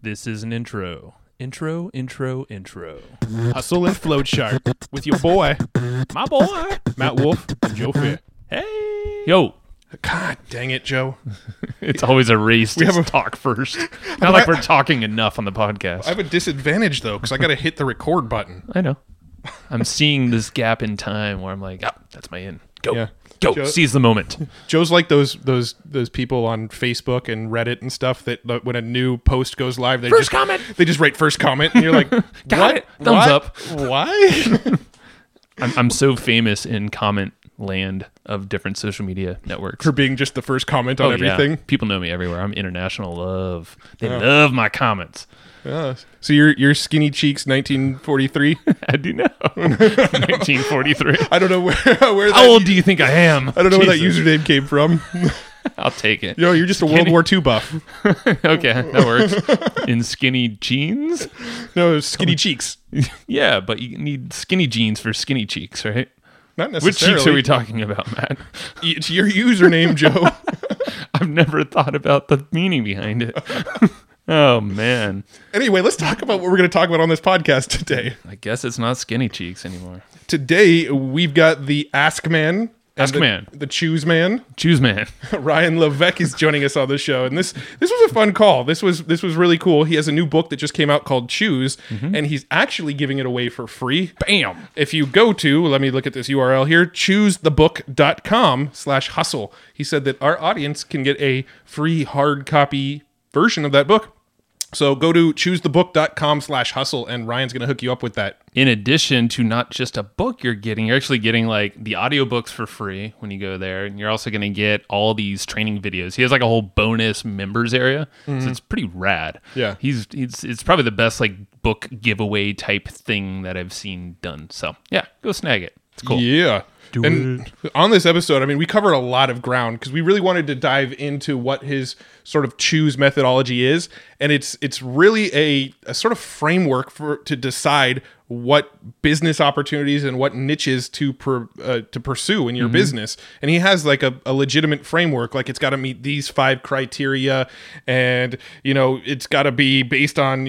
This is an intro. Intro. Hustle and Flowchart with your boy, My boy. Matt Wolf and Joe Fair. Hey. Yo. God dang it, Joe. It's always a race to have a- talk first. Not like we're talking enough on the podcast. I have a disadvantage, though, because I got to hit the record button. I know. I'm seeing this gap in time where I'm like, that's my in. Go. Yeah. Go. Joe- Seize the moment. Joe's like those people on Facebook and Reddit and stuff that when a new post goes live, they First comment. They just write first comment, and you're like, Got what? it. Thumbs What? up. Why? I'm so famous in comment land of different social media networks. For being just the first comment on everything. Yeah. People know me everywhere. I'm international love. They love my comments. Yeah. So you're Skinny Cheeks 1943. I do know. 1943. I don't know where How old do you think I am? I don't know where that Jesus. username came from. I'll take it. You're just a World War II buff. Okay, that works. In skinny jeans? No, Skinny Cheeks. Yeah, but you need skinny jeans for skinny cheeks, right? Not Which necessarily. cheeks are we talking about, Matt? It's your username, Joe. I've never thought about the meaning behind it. Oh, man. Anyway, let's talk about what we're going to talk about on this podcast today. I guess it's not skinny cheeks anymore. Today, we've got the Ask Man. and Ask Man. The Choose Man. Choose man. Ryan Levesque is joining us on the show, and this was a fun call. This was really cool. He has a new book that just came out called Choose, and he's actually giving it away for free. Bam. If you go to, let me look at this URL here, choosethebook.com/hustle. He said that our audience can get a free hard copy version of that book. So go to choosethebook.com/hustle, and Ryan's going to hook you up with that. In addition to not just a book you're actually getting like the audiobooks for free when you go there. And you're also going to get all these training videos. He has like a whole bonus members area. So it's pretty rad. Yeah. It's probably the best like book giveaway type thing that I've seen done. So yeah, go snag it. It's cool. Yeah. On this episode, I mean, we covered a lot of ground because we really wanted to dive into what his sort of choose methodology is. And it's really a sort of framework to decide what business opportunities and what niches to pursue in your business. And he has like a legitimate framework, like it's got to meet these 5 criteria, and, it's got to be based on,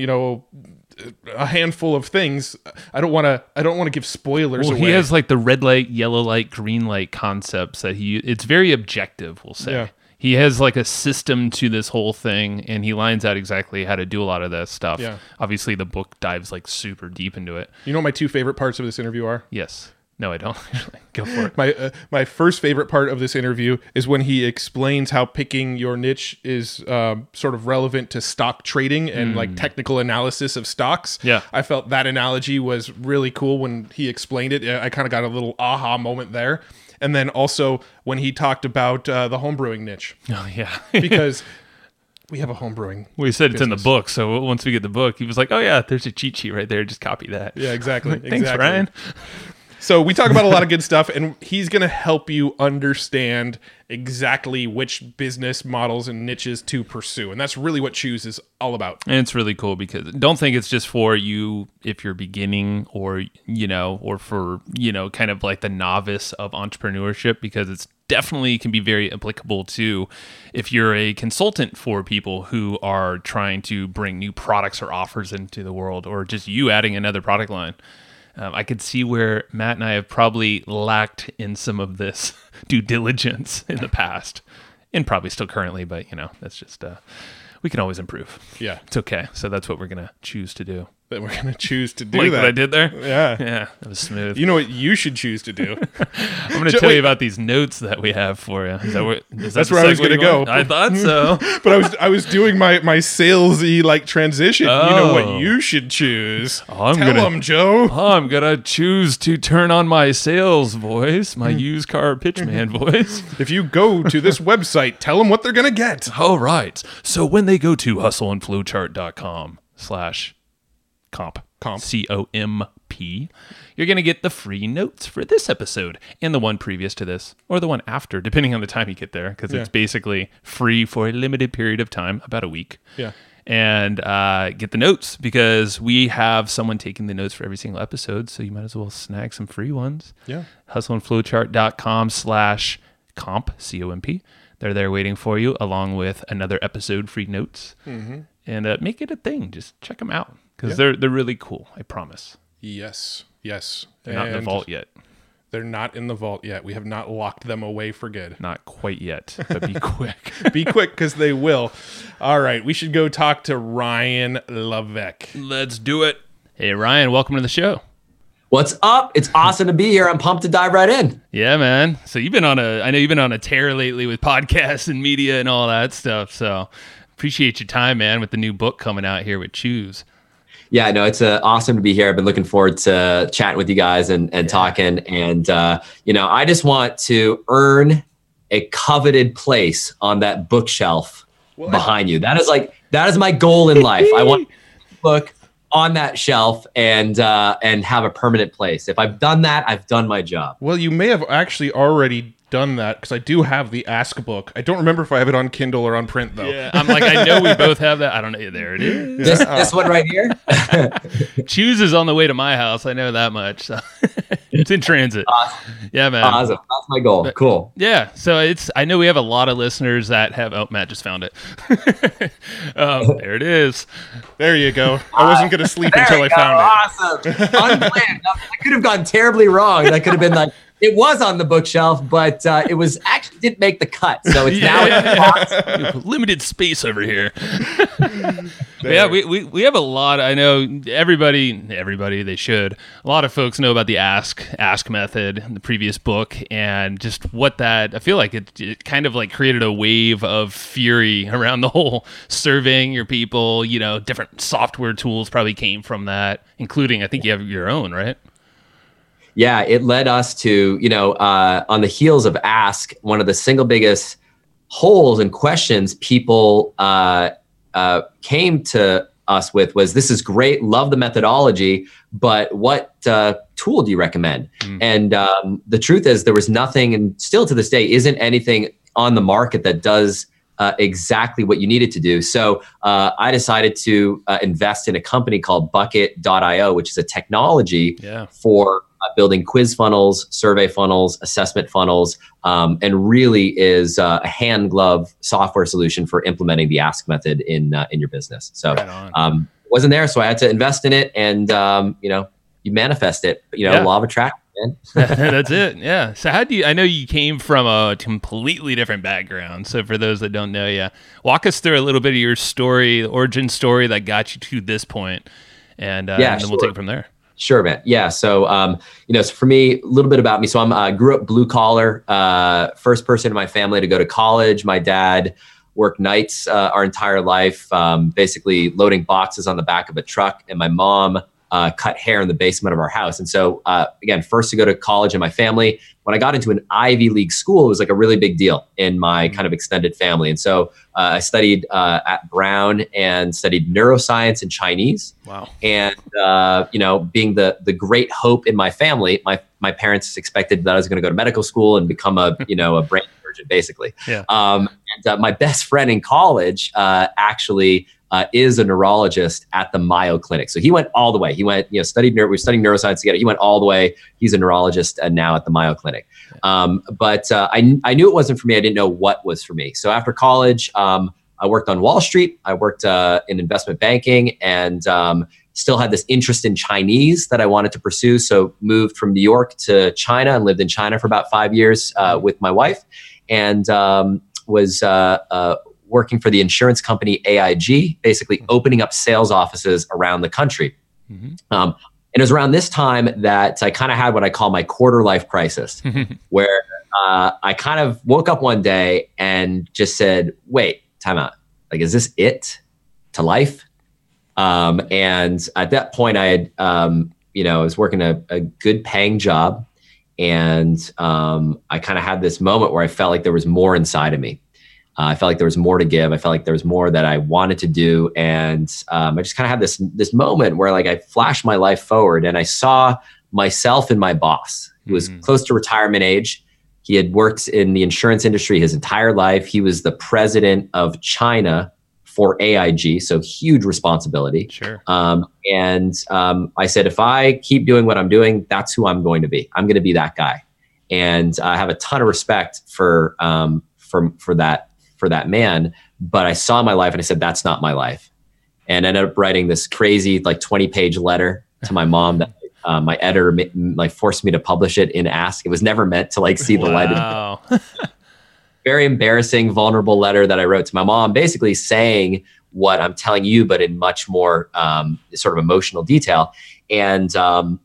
a handful of things. I don't want to give spoilers away. He has like the red light, yellow light, green light concepts that it's very objective, we'll say. Yeah. He has like a system to this whole thing, and he lines out exactly how to do a lot of that stuff. Yeah. Obviously, the book dives like super deep into it. You know what my 2 favorite parts of this interview are? Yes. No, I don't. Go for it. My first favorite part of this interview is when he explains how picking your niche is sort of relevant to stock trading and like technical analysis of stocks. Yeah. I felt that analogy was really cool when he explained it. I kind of got a little aha moment there. And then also when he talked about the homebrewing niche, Oh, yeah. because we have a homebrewing. We said it's in the business. book, so once we get the book, he was like, oh, yeah, there's a cheat sheet right there. Just copy that. Yeah, exactly. Thanks, exactly. Ryan. So we talk about a lot of good stuff, and he's going to help you understand exactly which business models and niches to pursue. And that's really what Choose is all about. And it's really cool because don't think it's just for you if you're beginning or for, kind of like the novice of entrepreneurship, because it's definitely can be very applicable to if you're a consultant for people who are trying to bring new products or offers into the world, or just you adding another product line. I could see where Matt and I have probably lacked in some of this due diligence in the past, and probably still currently, but that's just, we can always improve. Yeah. It's okay. So that's what we're going to choose to do. That we're going to choose to do Like that. what I did there? Yeah. Yeah, that was smooth. You know what you should choose to do? I'm going to tell you about these notes that we have for you. That's where I was gonna go. I thought so. But I was doing my salesy like transition. You know what you should choose. I'm Tell gonna- them, Joe. I'm going to choose to turn on my sales voice, my used car pitchman voice. If you go to this website, tell them what they're going to get. All right. So when they go to hustleandflowchart.com/comp, C-O-M-P, you're going to get the free notes for this episode and the one previous to this, or the one after, depending on the time you get there, because it's basically free for a limited period of time, about a week. Yeah. And get the notes, because we have someone taking the notes for every single episode, so you might as well snag some free ones. Yeah. Hustleandflowchart.com/comp, C-O-M-P. They're there waiting for you, along with another episode, free notes, and make it a thing. Just check them out because they're really cool. I promise. Yes. They're not in the vault yet. They're not in the vault yet. We have not locked them away for good. Not quite yet, but be quick. Be quick because they will. All right, we should go talk to Ryan Levesque. Let's do it. Hey, Ryan, welcome to the show. What's up? It's awesome to be here. I'm pumped to dive right in. Yeah, man. So I know you've been on a tear lately with podcasts and media and all that stuff. So appreciate your time, man, with the new book coming out here with Choose. Yeah, no, it's awesome to be here. I've been looking forward to chatting with you guys and talking. And, I just want to earn a coveted place on that bookshelf behind you. That is my goal in life. I want a book on that shelf and have a permanent place. If I've done that, I've done my job. Well, you may have actually already done that because I do have the Ask book. I don't remember if I have it on Kindle or on print though. Yeah, I'm like, I know we both have that. I don't know. There it is. This one right here. Choose is on the way to my house. I know that much. So it's in transit. Awesome. Yeah, man. Awesome. That's my goal. Cool. Yeah. So I know we have a lot of listeners that have. Oh, Matt just found it. There it is. There you go. I wasn't going to sleep until I found it. Awesome. Unplanned. I could have gone terribly wrong. That could have been like, it was on the bookshelf, but it was actually didn't make the cut. So it's now in the box. Limited space over here. Yeah, we have a lot. I know everybody, they should. A lot of folks know about the ask method in the previous book, and just what that, I feel like it kind of like created a wave of fury around the whole surveying your people. Different software tools probably came from that, including, I think you have your own, right? Yeah, it led us to, on the heels of Ask, one of the single biggest holes and questions people came to us with was, this is great, love the methodology, but what tool do you recommend? And the truth is there was nothing, and still to this day isn't anything on the market that does exactly what you needed to do. So I decided to invest in a company called Bucket.io, which is a technology for building quiz funnels, survey funnels, assessment funnels, and really is a hand glove software solution for implementing the Ask method in your business. So wasn't there, so I had to invest in it, and you manifest it. Law of attraction. Man. That's it. Yeah. So I know you came from a completely different background. So for those that don't know you, walk us through a little bit of your story, the origin story that got you to this point, and then we'll take it from there. Sure, man. Yeah. So, so for me, a little bit about me. So I grew up blue collar, first person in my family to go to college. My dad worked nights our entire life, basically loading boxes on the back of a truck. And my mom cut hair in the basement of our house. And so, again, first to go to college in my family. When I got into an Ivy League school, it was like a really big deal in my kind of extended family. And so I studied at Brown and studied neuroscience and Chinese. Wow. And, being the great hope in my family, my parents expected that I was going to go to medical school and become a brain surgeon, basically. Yeah. And my best friend in college actually is a neurologist at the Mayo Clinic. So he went all the way. He went, we were studying neuroscience together. He went all the way. He's a neurologist now at the Mayo Clinic. But I knew it wasn't for me. I didn't know what was for me. So after college, I worked on Wall Street. I worked in investment banking, and still had this interest in Chinese that I wanted to pursue. So moved from New York to China and lived in China for about 5 years with my wife, and was working for the insurance company AIG, basically opening up sales offices around the country. And it was around this time that I kind of had what I call my quarter life crisis, where I kind of woke up one day and just said, wait, time out. Like, is this it to life? And at that point I had, I was working a good paying job, and I kind of had this moment where I felt like there was more inside of me. I felt like there was more to give. I felt like there was more that I wanted to do. And I just kind of had this moment where like I flashed my life forward, and I saw myself and my boss, who was close to retirement age. He had worked in the insurance industry his entire life. He was the president of China for AIG, so huge responsibility. Sure. And I said, if I keep doing what I'm doing, that's who I'm going to be. I'm going to be that guy. And I have a ton of respect for for that man. But I saw my life and I said, that's not my life. And I ended up writing this crazy, like 20-page letter to my mom that my editor like forced me to publish it in Ask. It was never meant to like see the light of day. Very embarrassing, vulnerable letter that I wrote to my mom, basically saying what I'm telling you, but in much more sort of emotional detail. And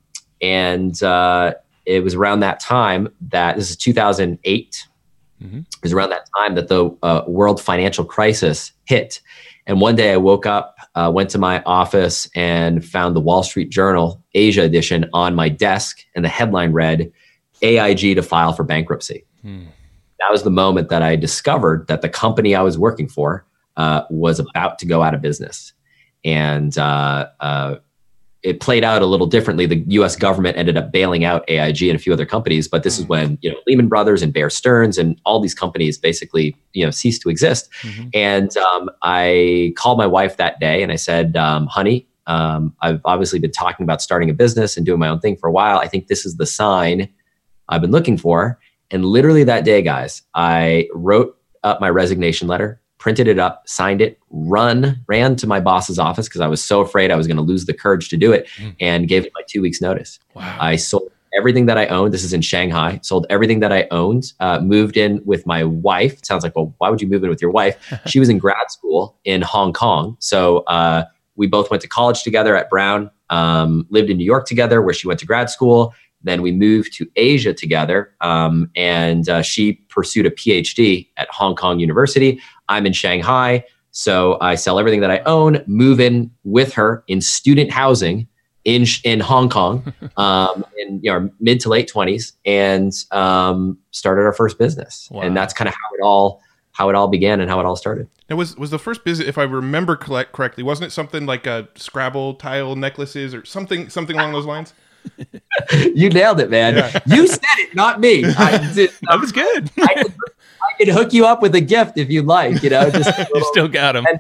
it was around that time that this is 2008. Mm-hmm. It was around that time that the world financial crisis hit. And one day I woke up, went to my office and found the Wall Street Journal Asia edition on my desk. And the headline read, AIG to file for bankruptcy. That was the moment that I discovered that the company I was working for was about to go out of business. And it played out a little differently. The U.S. government ended up bailing out AIG and a few other companies, but this is when Lehman Brothers and Bear Stearns and all these companies basically ceased to exist. Mm-hmm. And I called my wife that day and I said, "Honey, I've obviously been talking about starting a business and doing my own thing for a while. I think this is the sign I've been looking for." And literally that day, guys, I wrote up my resignation letter, printed it up, signed it, ran to my boss's office because I was so afraid I was going to lose the courage to do it, and gave it my 2 weeks notice. Wow. I sold everything that I owned. This is in Shanghai. Sold everything that I owned, moved in with my wife. It sounds like, well, why would you move in with your wife? She was in grad school in Hong Kong. So we both went to college together at Brown, lived in New York together where she went to grad school. Then we moved to Asia together, and she pursued a PhD at Hong Kong University. I'm in Shanghai, so I sell everything that I own, move in with her in student housing in Hong Kong, in our mid to late 20s, and started our first business. Wow. And that's kind of how it all began and how it all started. Now, was the first business, if I remember correctly, wasn't it something like a Scrabble tile necklaces or something along those lines? You nailed it, man. Yeah. You said it, not me. That was good. I could hook you up with a gift if you'd like. You still got him.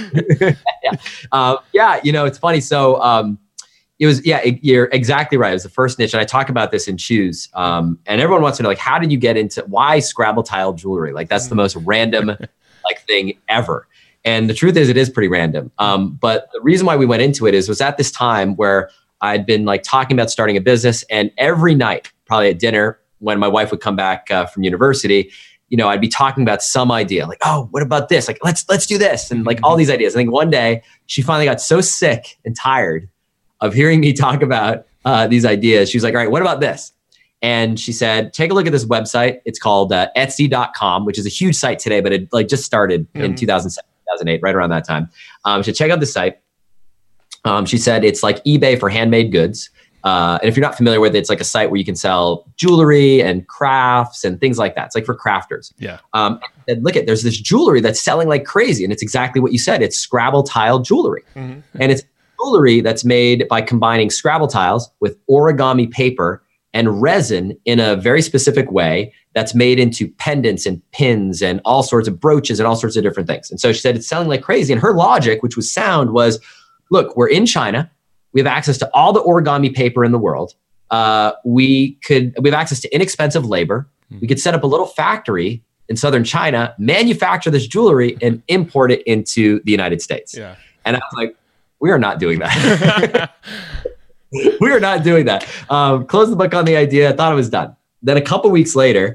It's funny. So it was, you're exactly right. It was the first niche, and I talk about this in Choose. And everyone wants to know, like, how did you get into why Scrabble tile jewelry? Like, that's the most random thing ever. And the truth is, it is pretty random. But the reason why we went into it was at this time where I'd been talking about starting a business, and every night, probably at dinner, when my wife would come back from university, I'd be talking about some idea, like, oh, what about this? Like, let's do this, and all these ideas. I think one day she finally got so sick and tired of hearing me talk about these ideas. She was like, all right, what about this? And she said, take a look at this website. It's called Etsy.com, which is a huge site today, but it just started in 2007, 2008, right around that time. So check out the site. She said it's like eBay for handmade goods. And if you're not familiar with it, it's like a site where you can sell jewelry and crafts and things like that. It's like for crafters. Yeah. And look there's this jewelry that's selling like crazy. And it's exactly what you said. It's Scrabble tile jewelry. Mm-hmm. And it's jewelry that's made by combining Scrabble tiles with origami paper and resin in a very specific way that's made into pendants and pins and all sorts of brooches and all sorts of different things. And so she said it's selling like crazy. And her logic, which was sound, was, look, we're in China. We have access to all the origami paper in the world. We have access to inexpensive labor. We could set up a little factory in southern China, manufacture this jewelry, and import it into the United States. Yeah. And I was like, we are not doing that. We are not doing that. Closed the book on the idea. I thought it was done. Then a couple weeks later,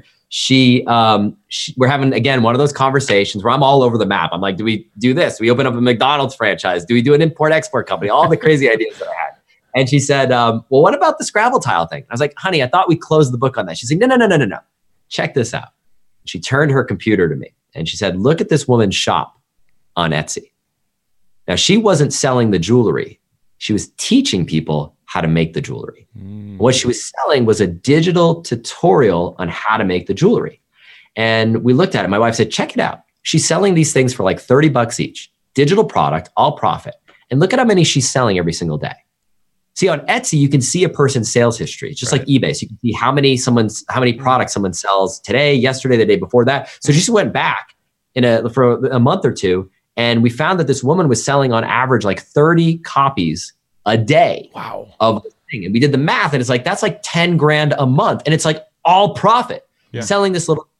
we're having, again, one of those conversations where I'm all over the map. I'm like, do we do this? Do we open up a McDonald's franchise? Do we do an import-export company? All the crazy ideas that I had. And she said, well, what about the Scrabble tile thing? I was like, honey, I thought we closed the book on that. She's like, no. Check this out. She turned her computer to me and she said, look at this woman's shop on Etsy. Now, she wasn't selling the jewelry. She was teaching people how to make the jewelry. What she was selling was a digital tutorial on how to make the jewelry. And we looked at it. My wife said, check it out. She's selling these things for like $30 each. Digital product, all profit. And look at how many she's selling every single day. See, on Etsy, you can see a person's sales history. It's just like eBay. So you can see how many products someone sells today, yesterday, the day before that. So she just went back for a month or two, and we found that this woman was selling on average like 30 copies a day. Wow. Of the thing. And we did the math, and it's like, that's like 10 grand a month. And it's like all profit selling this little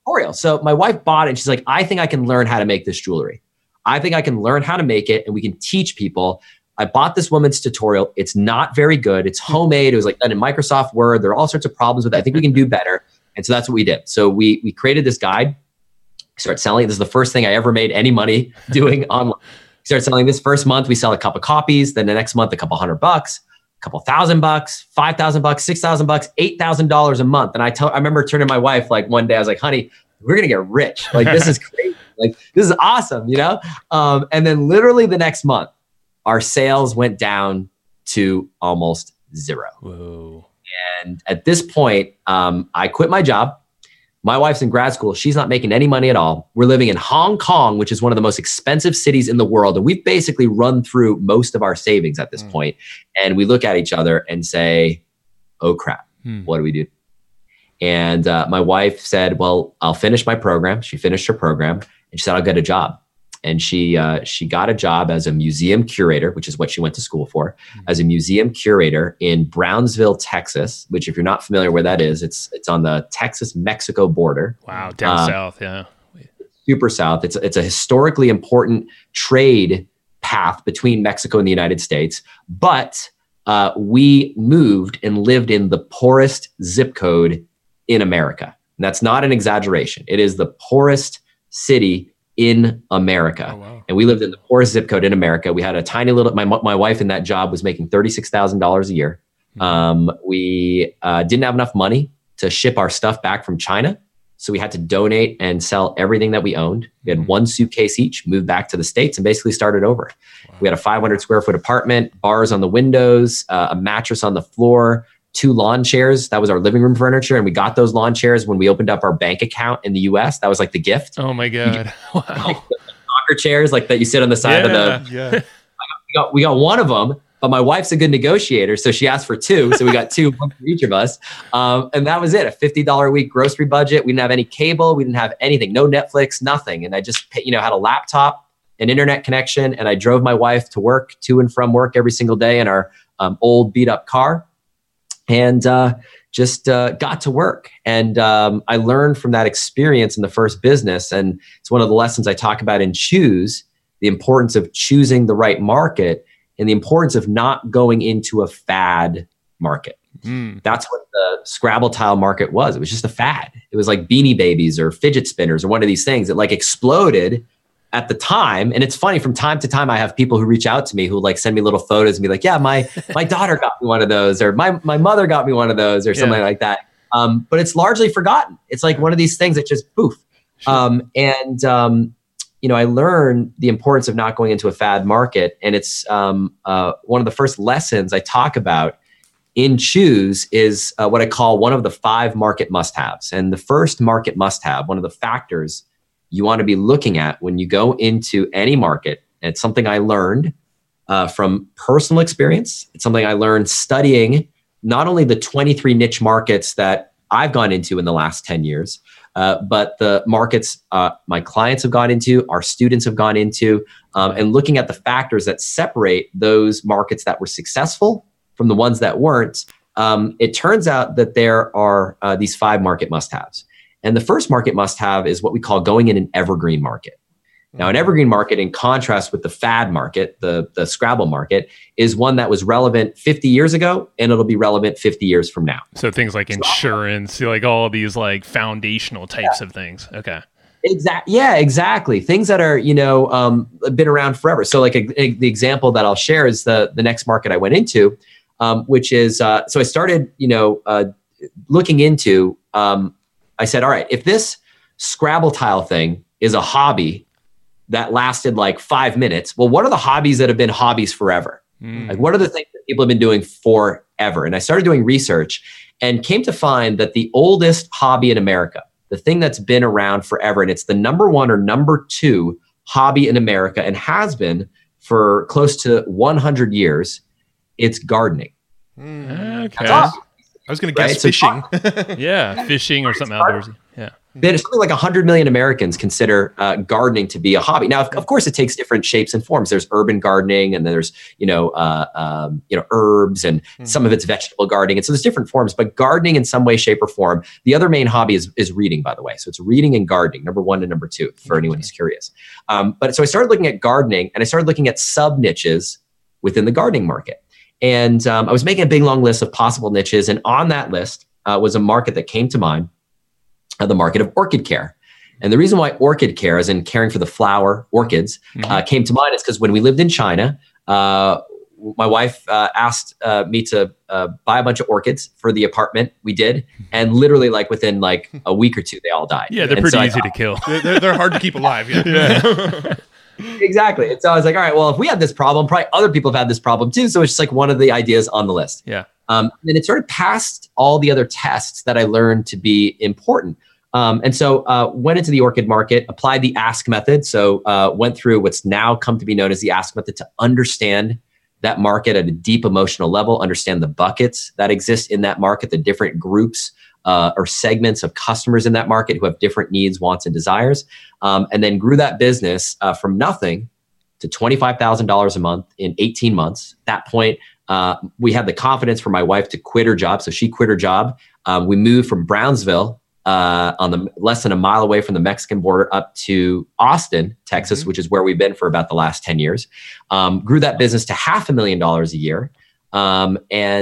tutorial. So my wife bought it and she's like, I think I can learn how to make this jewelry. I think I can learn how to make it and we can teach people. I bought this woman's tutorial. It's not very good. It's homemade. It was like done in Microsoft Word. There are all sorts of problems with it. I think we can do better. And so that's what we did. So we created this guide, start selling it. This is the first thing I ever made any money doing online. Start selling this first month. We sell a couple copies. Then the next month, a couple $100, a couple $1,000, $5,000, $6,000, $8,000 a month. And I remember turning to my wife like one day, I was like, honey, we're going to get rich. Like, this is crazy. Like, this is awesome, you know? And then literally the next month, our sales went down to almost zero. Whoa. And at this point, I quit my job. My wife's in grad school. She's not making any money at all. We're living in Hong Kong, which is one of the most expensive cities in the world. And we've basically run through most of our savings at this point. And we look at each other and say, oh crap, what do we do? And my wife said, well, I'll finish my program. She finished her program and she said, I'll get a job. And she got a job as a museum curator, which is what she went to school for, as a museum curator in Brownsville, Texas, which if you're not familiar where that is, it's on the Texas-Mexico border. Wow, down south, yeah. Super south. It's a historically important trade path between Mexico and the United States. But we moved and lived in the poorest zip code in America. And that's not an exaggeration. It is the poorest city in America. Oh, wow. And we lived in the poorest zip code in America. We had a tiny little, my wife in that job was making $36,000 a year. We didn't have enough money to ship our stuff back from China. So we had to donate and sell everything that we owned. We had one suitcase each, moved back to the States and basically started over. Wow. We had a 500 square foot apartment, bars on the windows, a mattress on the floor, 2 lawn chairs. That was our living room furniture. And we got those lawn chairs when we opened up our bank account in the US. That was like the gift. Oh my God. Wow. Like the soccer chairs, like that you sit on the side of the, we got one of them, but my wife's a good negotiator. So she asked for 2. So we got 2, one for each of us. And that was it. A $50 a week grocery budget. We didn't have any cable. We didn't have anything, no Netflix, nothing. And I just, had a laptop, an internet connection. And I drove my wife to work, to and from work every single day in our old beat up car. And just got to work. And I learned from that experience in the first business. And it's one of the lessons I talk about in Choose, the importance of choosing the right market and the importance of not going into a fad market. That's what the Scrabble tile market was. It was just a fad. It was like Beanie Babies or fidget spinners or one of these things that like exploded at the time. And it's funny, from time to time, I have people who reach out to me who like send me little photos and be like, yeah, my daughter got me one of those, or my mother got me one of those, or something like that. But it's largely forgotten. It's like one of these things that just poof. Sure. I learned the importance of not going into a fad market. And it's one of the first lessons I talk about in Choose is what I call one of the 5 market must-haves. And the first market must-have, one of the factors you want to be looking at when you go into any market. And it's something I learned from personal experience. It's something I learned studying not only the 23 niche markets that I've gone into in the last 10 years, but the markets my clients have gone into, our students have gone into, and looking at the factors that separate those markets that were successful from the ones that weren't. It turns out that there are these 5 market must-haves. And the first market must-have is what we call going in an evergreen market. Now, an evergreen market, in contrast with the fad market, the Scrabble market, is one that was relevant 50 years ago, and it'll be relevant 50 years from now. So things like insurance, like all these like foundational types of things. Okay. Exactly. Things that are, been around forever. So like the example that I'll share is the next market I went into, which is, so I started, looking into, I said, all right, if this Scrabble tile thing is a hobby that lasted like 5 minutes, well, what are the hobbies that have been hobbies forever? Like, what are the things that people have been doing forever? And I started doing research and came to find that the oldest hobby in America, the thing that's been around forever, and it's the number 1 or number 2 hobby in America and has been for close to 100 years, it's gardening. Okay. I was going to guess fishing. Yeah, fishing or something outdoorsy. Yeah. That something like 100 million Americans consider gardening to be a hobby. Now, of course, it takes different shapes and forms. There's urban gardening, and there's herbs, and some of it's vegetable gardening, and so there's different forms. But gardening, in some way, shape, or form, the other main hobby is reading. By the way, so it's reading and gardening, number 1 and number 2, for anyone who's curious. But so I started looking at gardening, and I started looking at sub niches within the gardening market, and I was making a big long list of possible niches, and on that list was a market that came to mind. The market of orchid care. And the reason why orchid care, as in caring for the flower, orchids, came to mind is because when we lived in China, my wife asked me to buy a bunch of orchids for the apartment. We did. And literally within a week or two, they all died. Yeah, they're pretty easy to kill. They're hard to keep alive. Yeah. Exactly. And so I was like, all right, well, if we had this problem, probably other people have had this problem too. So it's just one of the ideas on the list. Yeah. And it sort of passed all the other tests that I learned to be important. And so went into the orchid market, applied the ask method. So went through what's now come to be known as the ask method to understand that market at a deep emotional level, understand the buckets that exist in that market, the different groups or segments of customers in that market who have different needs, wants, and desires, and then grew that business from nothing to $25,000 a month in 18 months. At that point, we had the confidence for my wife to quit her job. So she quit her job. We moved from Brownsville, on the less than a mile away from the Mexican border, up to Austin, Texas, which is where we've been for about the last 10 years. Grew that business to $500,000 a year. And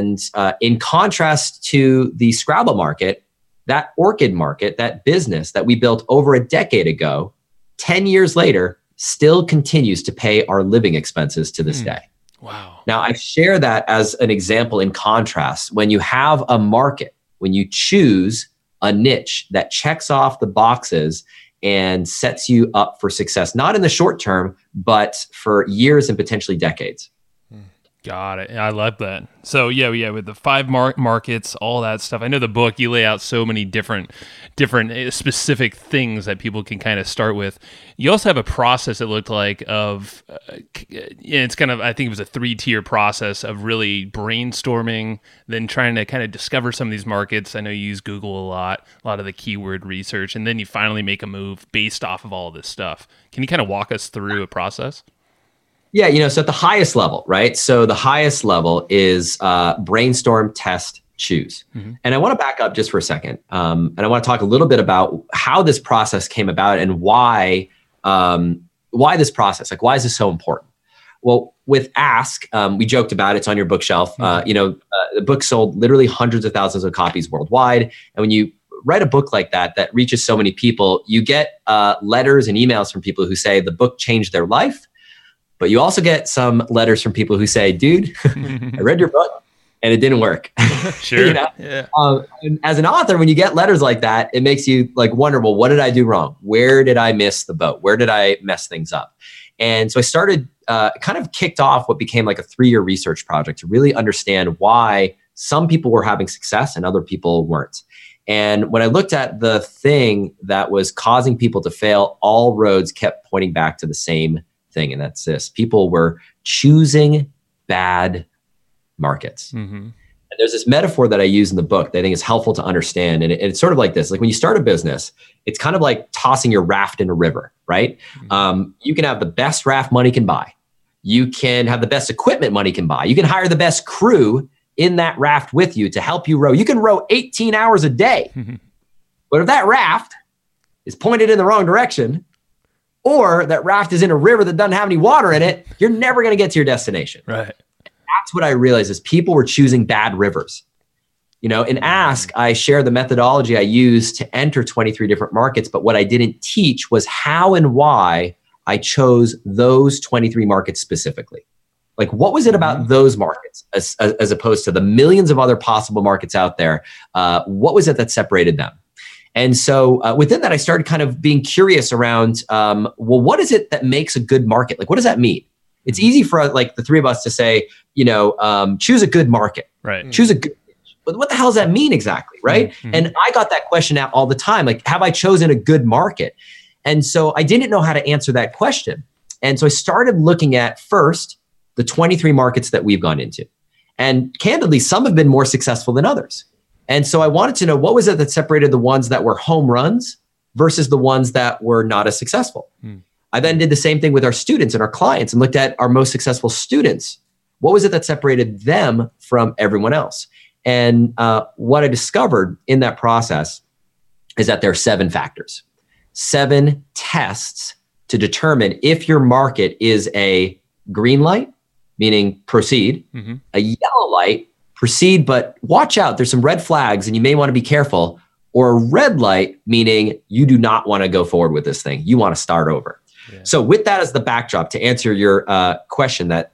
in contrast to the Scrabble market, that orchid market, that business that we built over a decade ago, 10 years later, still continues to pay our living expenses to this day. Wow. Now, I share that as an example in contrast. When you have a market, when you choose a niche that checks off the boxes and sets you up for success, not in the short term, but for years and potentially decades. Got it. I love that. So yeah, with the 5 markets, all that stuff. I know the book, you lay out so many different specific things that people can kind of start with. You also have a process, it looked like, of it's kind of, I think it was a 3-tier process of really brainstorming, then trying to kind of discover some of these markets. I know you use Google a lot of the keyword research, and then you finally make a move based off of all of this stuff. Can you kind of walk us through a process? Yeah, so at the highest level, right? So the highest level is brainstorm, test, choose. And I want to back up just for a second. And I want to talk a little bit about how this process came about and why this process, why is this so important? Well, with Ask, we joked about it. It's on your bookshelf. The book sold literally hundreds of thousands of copies worldwide. And when you write a book like that reaches so many people, you get letters and emails from people who say the book changed their life. But you also get some letters from people who say, dude, I read your book and it didn't work. Sure. Yeah. And as an author, when you get letters like that, it makes you wonder, well, what did I do wrong? Where did I miss the boat? Where did I mess things up? And so I started, kind of kicked off what became like a 3-year research project to really understand why some people were having success and other people weren't. And when I looked at the thing that was causing people to fail, all roads kept pointing back to the same thing, and that's this: people were choosing bad markets. And there's this metaphor that I use in the book that I think is helpful to understand, and it's sort of like this: when you start a business, it's kind of like tossing your raft in a river, right? You can have the best raft money can buy, you can have the best equipment money can buy, you can hire the best crew in that raft with you to help you row. You can row 18 hours a day, but if that raft is pointed in the wrong direction, or that raft is in a river that doesn't have any water in it, you're never going to get to your destination. Right. That's what I realized is people were choosing bad rivers. In Ask, I share the methodology I used to enter 23 different markets, but what I didn't teach was how and why I chose those 23 markets specifically. What was it about those markets as opposed to the millions of other possible markets out there? What was it that separated them? And so within that, I started kind of being curious around, well, what is it that makes a good market? What does that mean? It's easy for the 3 of us to say, choose a good market, right? Choose a good niche. But what the hell does that mean exactly, right? And I got that question out all the time. Have I chosen a good market? And so I didn't know how to answer that question. And so I started looking at first the 23 markets that we've gone into. And candidly, some have been more successful than others. And so I wanted to know what was it that separated the ones that were home runs versus the ones that were not as successful. I then did the same thing with our students and our clients and looked at our most successful students. What was it that separated them from everyone else? And what I discovered in that process is that there are 7 factors, 7 tests to determine if your market is a green light, meaning proceed, a yellow light, proceed, but watch out, there's some red flags and you may want to be careful, or a red light, meaning you do not want to go forward with this thing. You want to start over. Yeah. So with that as the backdrop, to answer your question that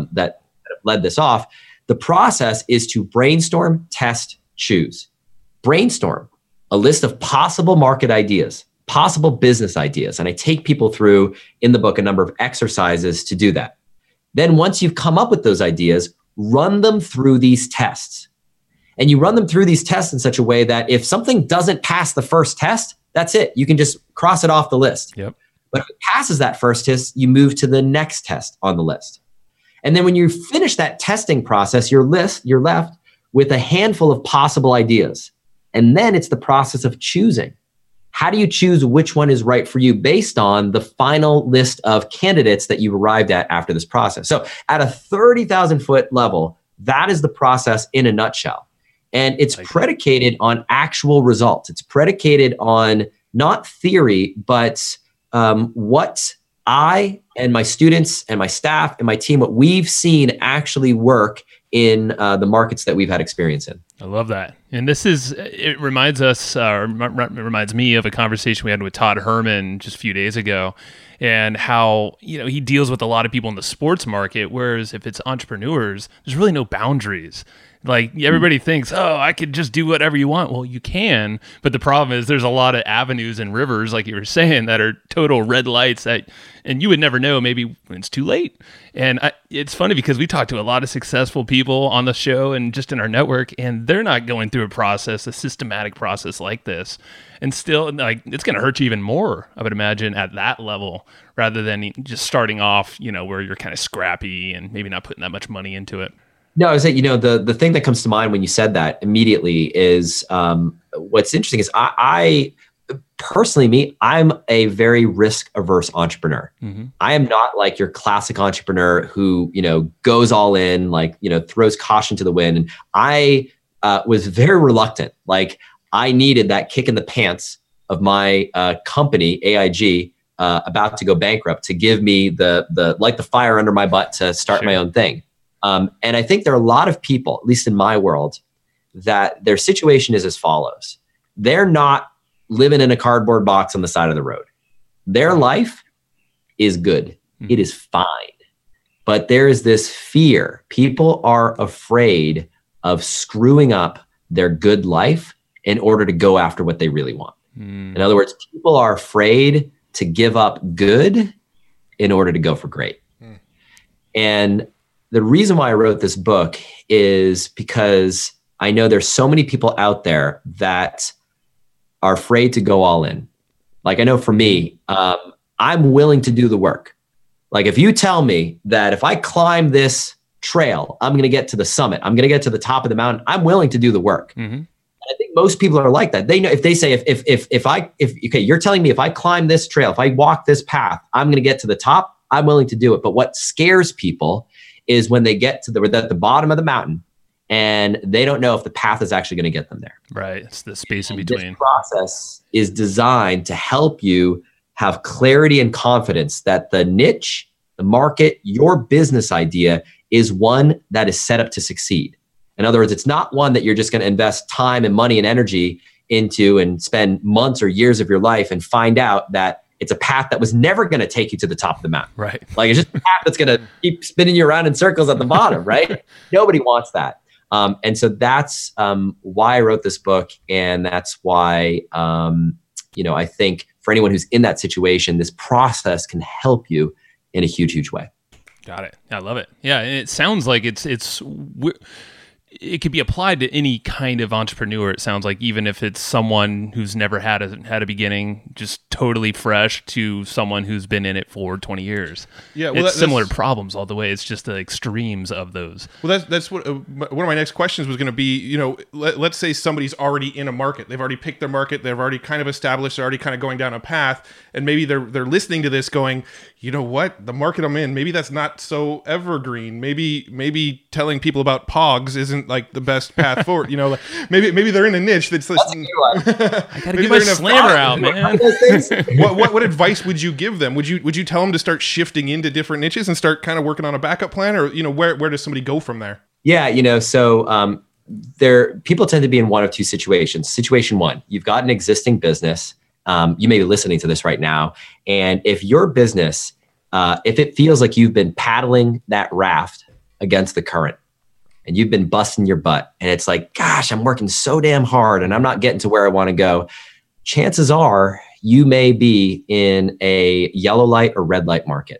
led this off, the process is to brainstorm, test, choose. Brainstorm a list of possible market ideas, possible business ideas. And I take people through in the book a number of exercises to do that. Then once you've come up with those ideas, run them through these tests. And you run them through these tests in such a way that if something doesn't pass the first test, that's it. You can just cross it off the list. Yep. But if it passes that first test, you move to the next test on the list. And then when you finish that testing process, you're left with a handful of possible ideas. And then it's the process of choosing. How do you choose which one is right for you based on the final list of candidates that you've arrived at after this process? So at a 30,000 foot level, that is the process in a nutshell. And it's predicated on actual results. It's predicated on not theory, but what I and my students and my staff and my team, what we've seen actually work in the markets that we've had experience in. I love that. And it reminds us, reminds me of a conversation we had with Todd Herman just a few days ago, and how, he deals with a lot of people in the sports market, whereas if it's entrepreneurs, there's really no boundaries. Like everybody thinks, I could just do whatever you want. Well, you can, but the problem is there's a lot of avenues and rivers, like you were saying, that are total red lights and you would never know maybe when it's too late. And it's funny because we talk to a lot of successful people on the show and just in our network, and they're not going through a systematic process like this. And still, it's going to hurt you even more, I would imagine, at that level, rather than just starting off, where you're kind of scrappy and maybe not putting that much money into it. No, I was saying, the thing that comes to mind when you said that immediately is what's interesting is I personally, I'm a very risk averse entrepreneur. Mm-hmm. I am not like your classic entrepreneur who, goes all in, throws caution to the wind. And I was very reluctant. I needed that kick in the pants of my company, AIG, about to go bankrupt to give me the fire under my butt to start my own thing. And I think there are a lot of people, at least in my world, that their situation is as follows. They're not living in a cardboard box on the side of the road. Their life is good. Mm-hmm. It is fine. But there is this fear. People are afraid of screwing up their good life in order to go after what they really want. Mm. In other words, people are afraid to give up good in order to go for great. Mm. And the reason why I wrote this book is because I know there's so many people out there that are afraid to go all in. I know for me, I'm willing to do the work. If you tell me that if I climb this trail, I'm going to get to the summit, I'm going to get to the top of the mountain, I'm willing to do the work. Mm-hmm. And I think most people are like that. They know if they say, if you're telling me if I climb this trail, if I walk this path, I'm going to get to the top, I'm willing to do it. But what scares people is when they get to at the bottom of the mountain and they don't know if the path is actually going to get them there. Right. It's the space in between. This process is designed to help you have clarity and confidence that the niche, the market, your business idea is one that is set up to succeed. In other words, it's not one that you're just going to invest time and money and energy into and spend months or years of your life and find out that it's a path that was never going to take you to the top of the mountain. Right. It's just a path that's going to keep spinning you around in circles at the bottom, right? Nobody wants that. And so that's why I wrote this book. And that's why, I think for anyone who's in that situation, this process can help you in a huge, huge way. Got it. I love it. Yeah. And it sounds like it could be applied to any kind of entrepreneur. It sounds like, even if it's someone who's never had a beginning, just totally fresh, to someone who's been in it for 20 years. Yeah, well, it's similar problems all the way. It's just the extremes of those. Well, that's what one of my next questions was going to be. You know, let's say somebody's already in a market. They've already picked their market. They've already kind of established. They're already kind of going down a path, and maybe they're listening to this, going, you know what, the market I'm in, maybe that's not so evergreen. Maybe telling people about Pogs isn't like the best path forward. You know, like maybe they're in a niche that's. That's a good one. I gotta get my slammer out, man. What advice would you give them? Would you tell them to start shifting into different niches and start kind of working on a backup plan, or, you know, where does somebody go from there? Yeah, you know, so people tend to be in one of two situations. Situation one, you've got an existing business. You may be listening to this right now, and if your business, if it feels like you've been paddling that raft against the current, and you've been busting your butt, and it's like, gosh, I'm working so damn hard and I'm not getting to where I want to go, chances are you may be in a yellow light or red light market.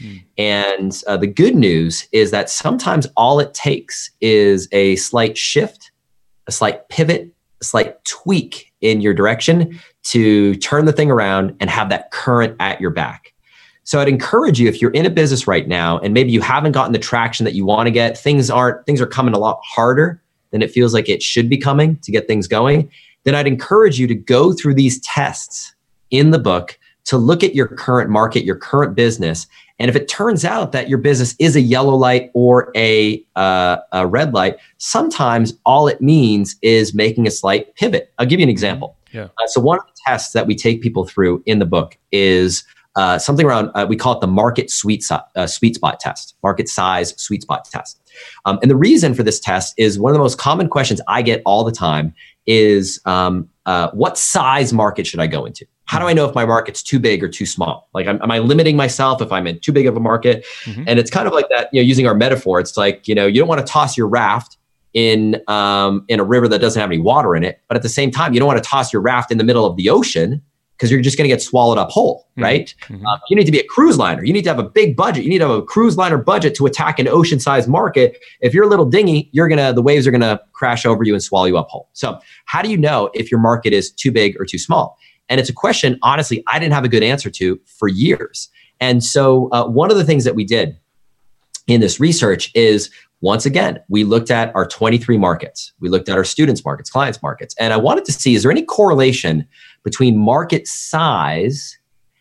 And the good news is that sometimes all it takes is a slight shift, a slight pivot, a slight tweak in your direction to turn the thing around and have that current at your back. So I'd encourage you, if you're in a business right now and maybe you haven't gotten the traction that you want to get, things are coming a lot harder than it feels like it should be coming to get things going, then I'd encourage you to go through these tests in the book to look at your current market, your current business. And if it turns out that your business is a yellow light or a red light, sometimes all it means is making a slight pivot. I'll give you an example. Yeah. So one of the tests that we take people through in the book is something around, we call it the market sweet spot test, market size sweet spot test. And the reason for this test is one of the most common questions I get all the time is, what size market should I go into? How do I know if my market's too big or too small? Like, am I limiting myself if I'm in too big of a market? Mm-hmm. And it's kind of like that, you know, using our metaphor, it's like, you know, you don't want to toss your raft in a river that doesn't have any water in it. But at the same time, you don't want to toss your raft in the middle of the ocean, because you're just going to get swallowed up whole, right? Mm-hmm. You need to be a cruise liner. You need to have a big budget. You need to have a cruise liner budget to attack an ocean-sized market. If you're a little dinghy, the waves are going to crash over you and swallow you up whole. So how do you know if your market is too big or too small? And it's a question, honestly, I didn't have a good answer to for years. And so one of the things that we did in this research is, once again, we looked at our 23 markets. We looked at our students' markets, clients' markets. And I wanted to see, is there any correlation between market size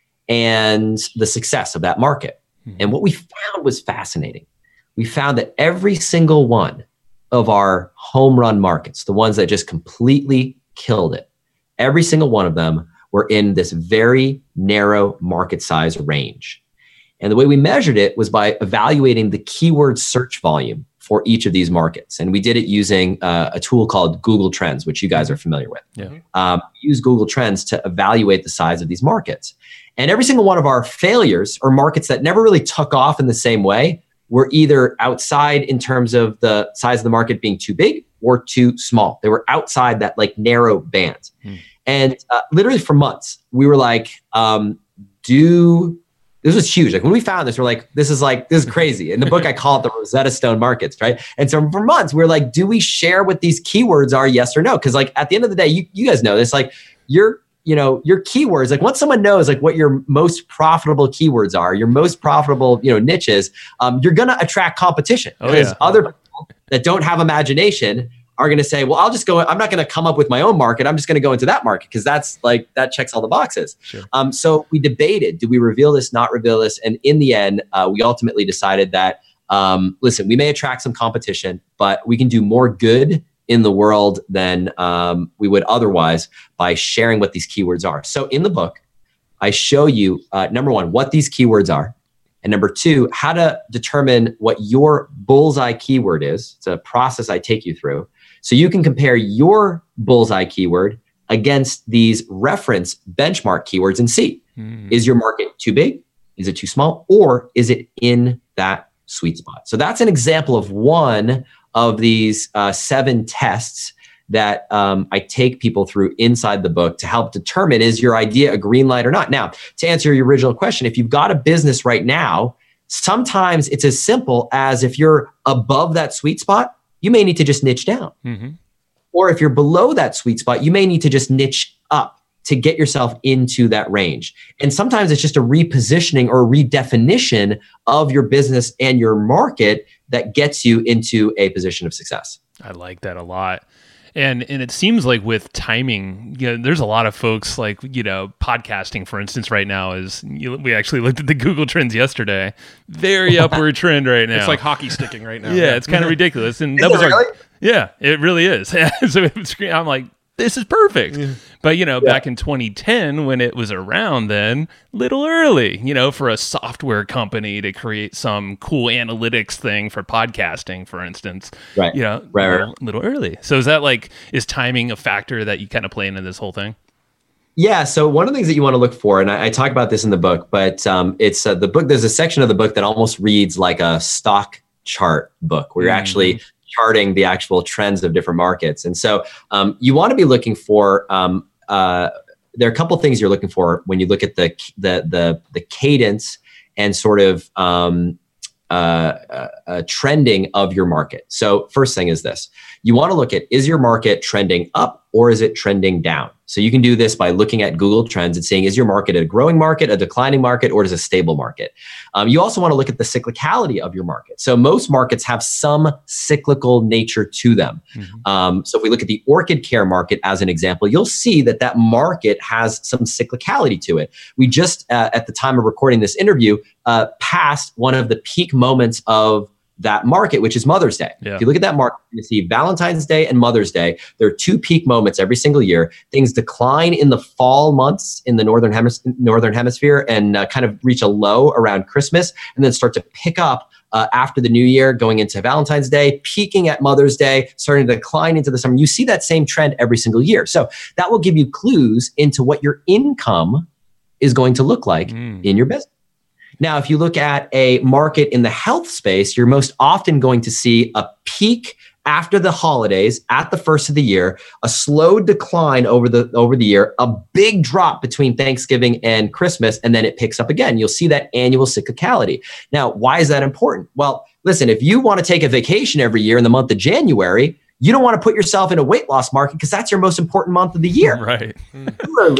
and the success of that market? Mm-hmm. And what we found was fascinating. We found that every single one of our home run markets, the ones that just completely killed it, every single one of them were in this very narrow market size range. And the way we measured it was by evaluating the keyword search volume for each of these markets. And we did it using a tool called Google Trends, which you guys are familiar with. Yeah. Use Google Trends to evaluate the size of these markets. And every single one of our failures, or markets that never really took off in the same way, were either outside in terms of the size of the market being too big or too small. They were outside that like narrow band. And literally for months, we were like, this was huge. Like when we found this, we're like, this is crazy. In the book, I call it the Rosetta Stone markets, right? And so for months, we're like, do we share what these keywords are? Yes or no? Because like at the end of the day, you guys know this, like your keywords, like once someone knows like what your most profitable keywords are, your most profitable, niches, you're going to attract competition. Because other people that don't have imagination are going to say, well, I'm not going to come up with my own market. I'm just going to go into that market because that checks all the boxes. Sure. So we debated, do we reveal this, not reveal this? And in the end, we ultimately decided that, listen, we may attract some competition, but we can do more good in the world than we would otherwise by sharing what these keywords are. So in the book, I show you, number one, what these keywords are. And number two, how to determine what your bullseye keyword is. It's a process I take you through. So you can compare your bullseye keyword against these reference benchmark keywords and see, is your market too big? Is it too small? Or is it in that sweet spot? So that's an example of one of these 7 tests that I take people through inside the book to help determine, is your idea a green light or not? Now, to answer your original question, if you've got a business right now, sometimes it's as simple as if you're above that sweet spot, you may need to just niche down. Mm-hmm. Or if you're below that sweet spot, you may need to just niche up to get yourself into that range. And sometimes it's just a repositioning or redefinition of your business and your market that gets you into a position of success. I like that a lot. And it seems like with timing, there's a lot of folks like, podcasting, for instance, right now we actually looked at the Google Trends yesterday. Very upward trend right now. It's like hockey sticking right now. Yeah, it's kind of ridiculous. And Is it really? Yeah, it really is. So I'm like, this is perfect. Yeah. But, back in 2010, when it was around then, little early, for a software company to create some cool analytics thing for podcasting, for instance. Right. Little early. So is timing a factor that you kind of play into this whole thing? Yeah. So one of the things that you want to look for, and I talk about this in the book, but it's the book, there's a section of the book that almost reads like a stock chart book where you're actually charting the actual trends of different markets. And so you want to be looking for, there are a couple of things you're looking for when you look at the cadence and sort of trending of your market. So first thing is this, you want to look at, is your market trending up or is it trending down? So you can do this by looking at Google Trends and seeing, is your market a growing market, a declining market, or is it a stable market? You also want to look at the cyclicality of your market. So most markets have some cyclical nature to them. Mm-hmm. So if we look at the orchid care market as an example, you'll see that market has some cyclicality to it. We just, at the time of recording this interview, passed one of the peak moments of that market, which is Mother's Day. Yeah. If you look at that market, you see Valentine's Day and Mother's Day. There are two peak moments every single year. Things decline in the fall months in the northern hemisphere and kind of reach a low around Christmas, and then start to pick up after the new year, going into Valentine's Day, peaking at Mother's Day, starting to decline into the summer. You see that same trend every single year. So that will give you clues into what your income is going to look like in your business. Now, if you look at a market in the health space, you're most often going to see a peak after the holidays at the first of the year, a slow decline over the year, a big drop between Thanksgiving and Christmas, and then it picks up again. You'll see that annual cyclicality. Now, why is that important? Well, listen, if you want to take a vacation every year in the month of January, you don't want to put yourself in a weight loss market because that's your most important month of the year. Right. Similarly,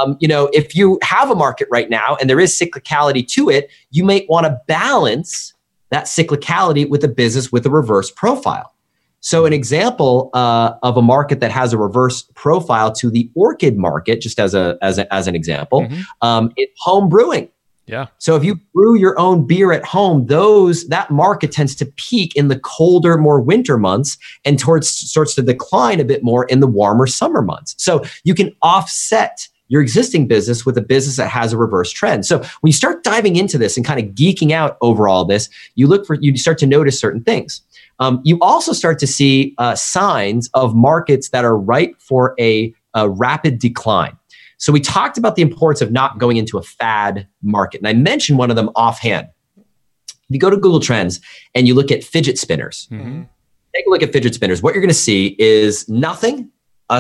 if you have a market right now and there is cyclicality to it, you may want to balance that cyclicality with a business with a reverse profile. So an example of a market that has a reverse profile to the orchid market, just as an example, is home brewing. Yeah. So if you brew your own beer at home, that market tends to peak in the colder, more winter months and starts to decline a bit more in the warmer summer months. So you can offset your existing business with a business that has a reverse trend. So when you start diving into this and kind of geeking out over all this, you start to notice certain things. You also start to see signs of markets that are ripe for a rapid decline. So we talked about the importance of not going into a fad market. And I mentioned one of them offhand. If you go to Google Trends and you look at fidget spinners, take a look at fidget spinners. What you're going to see is nothing,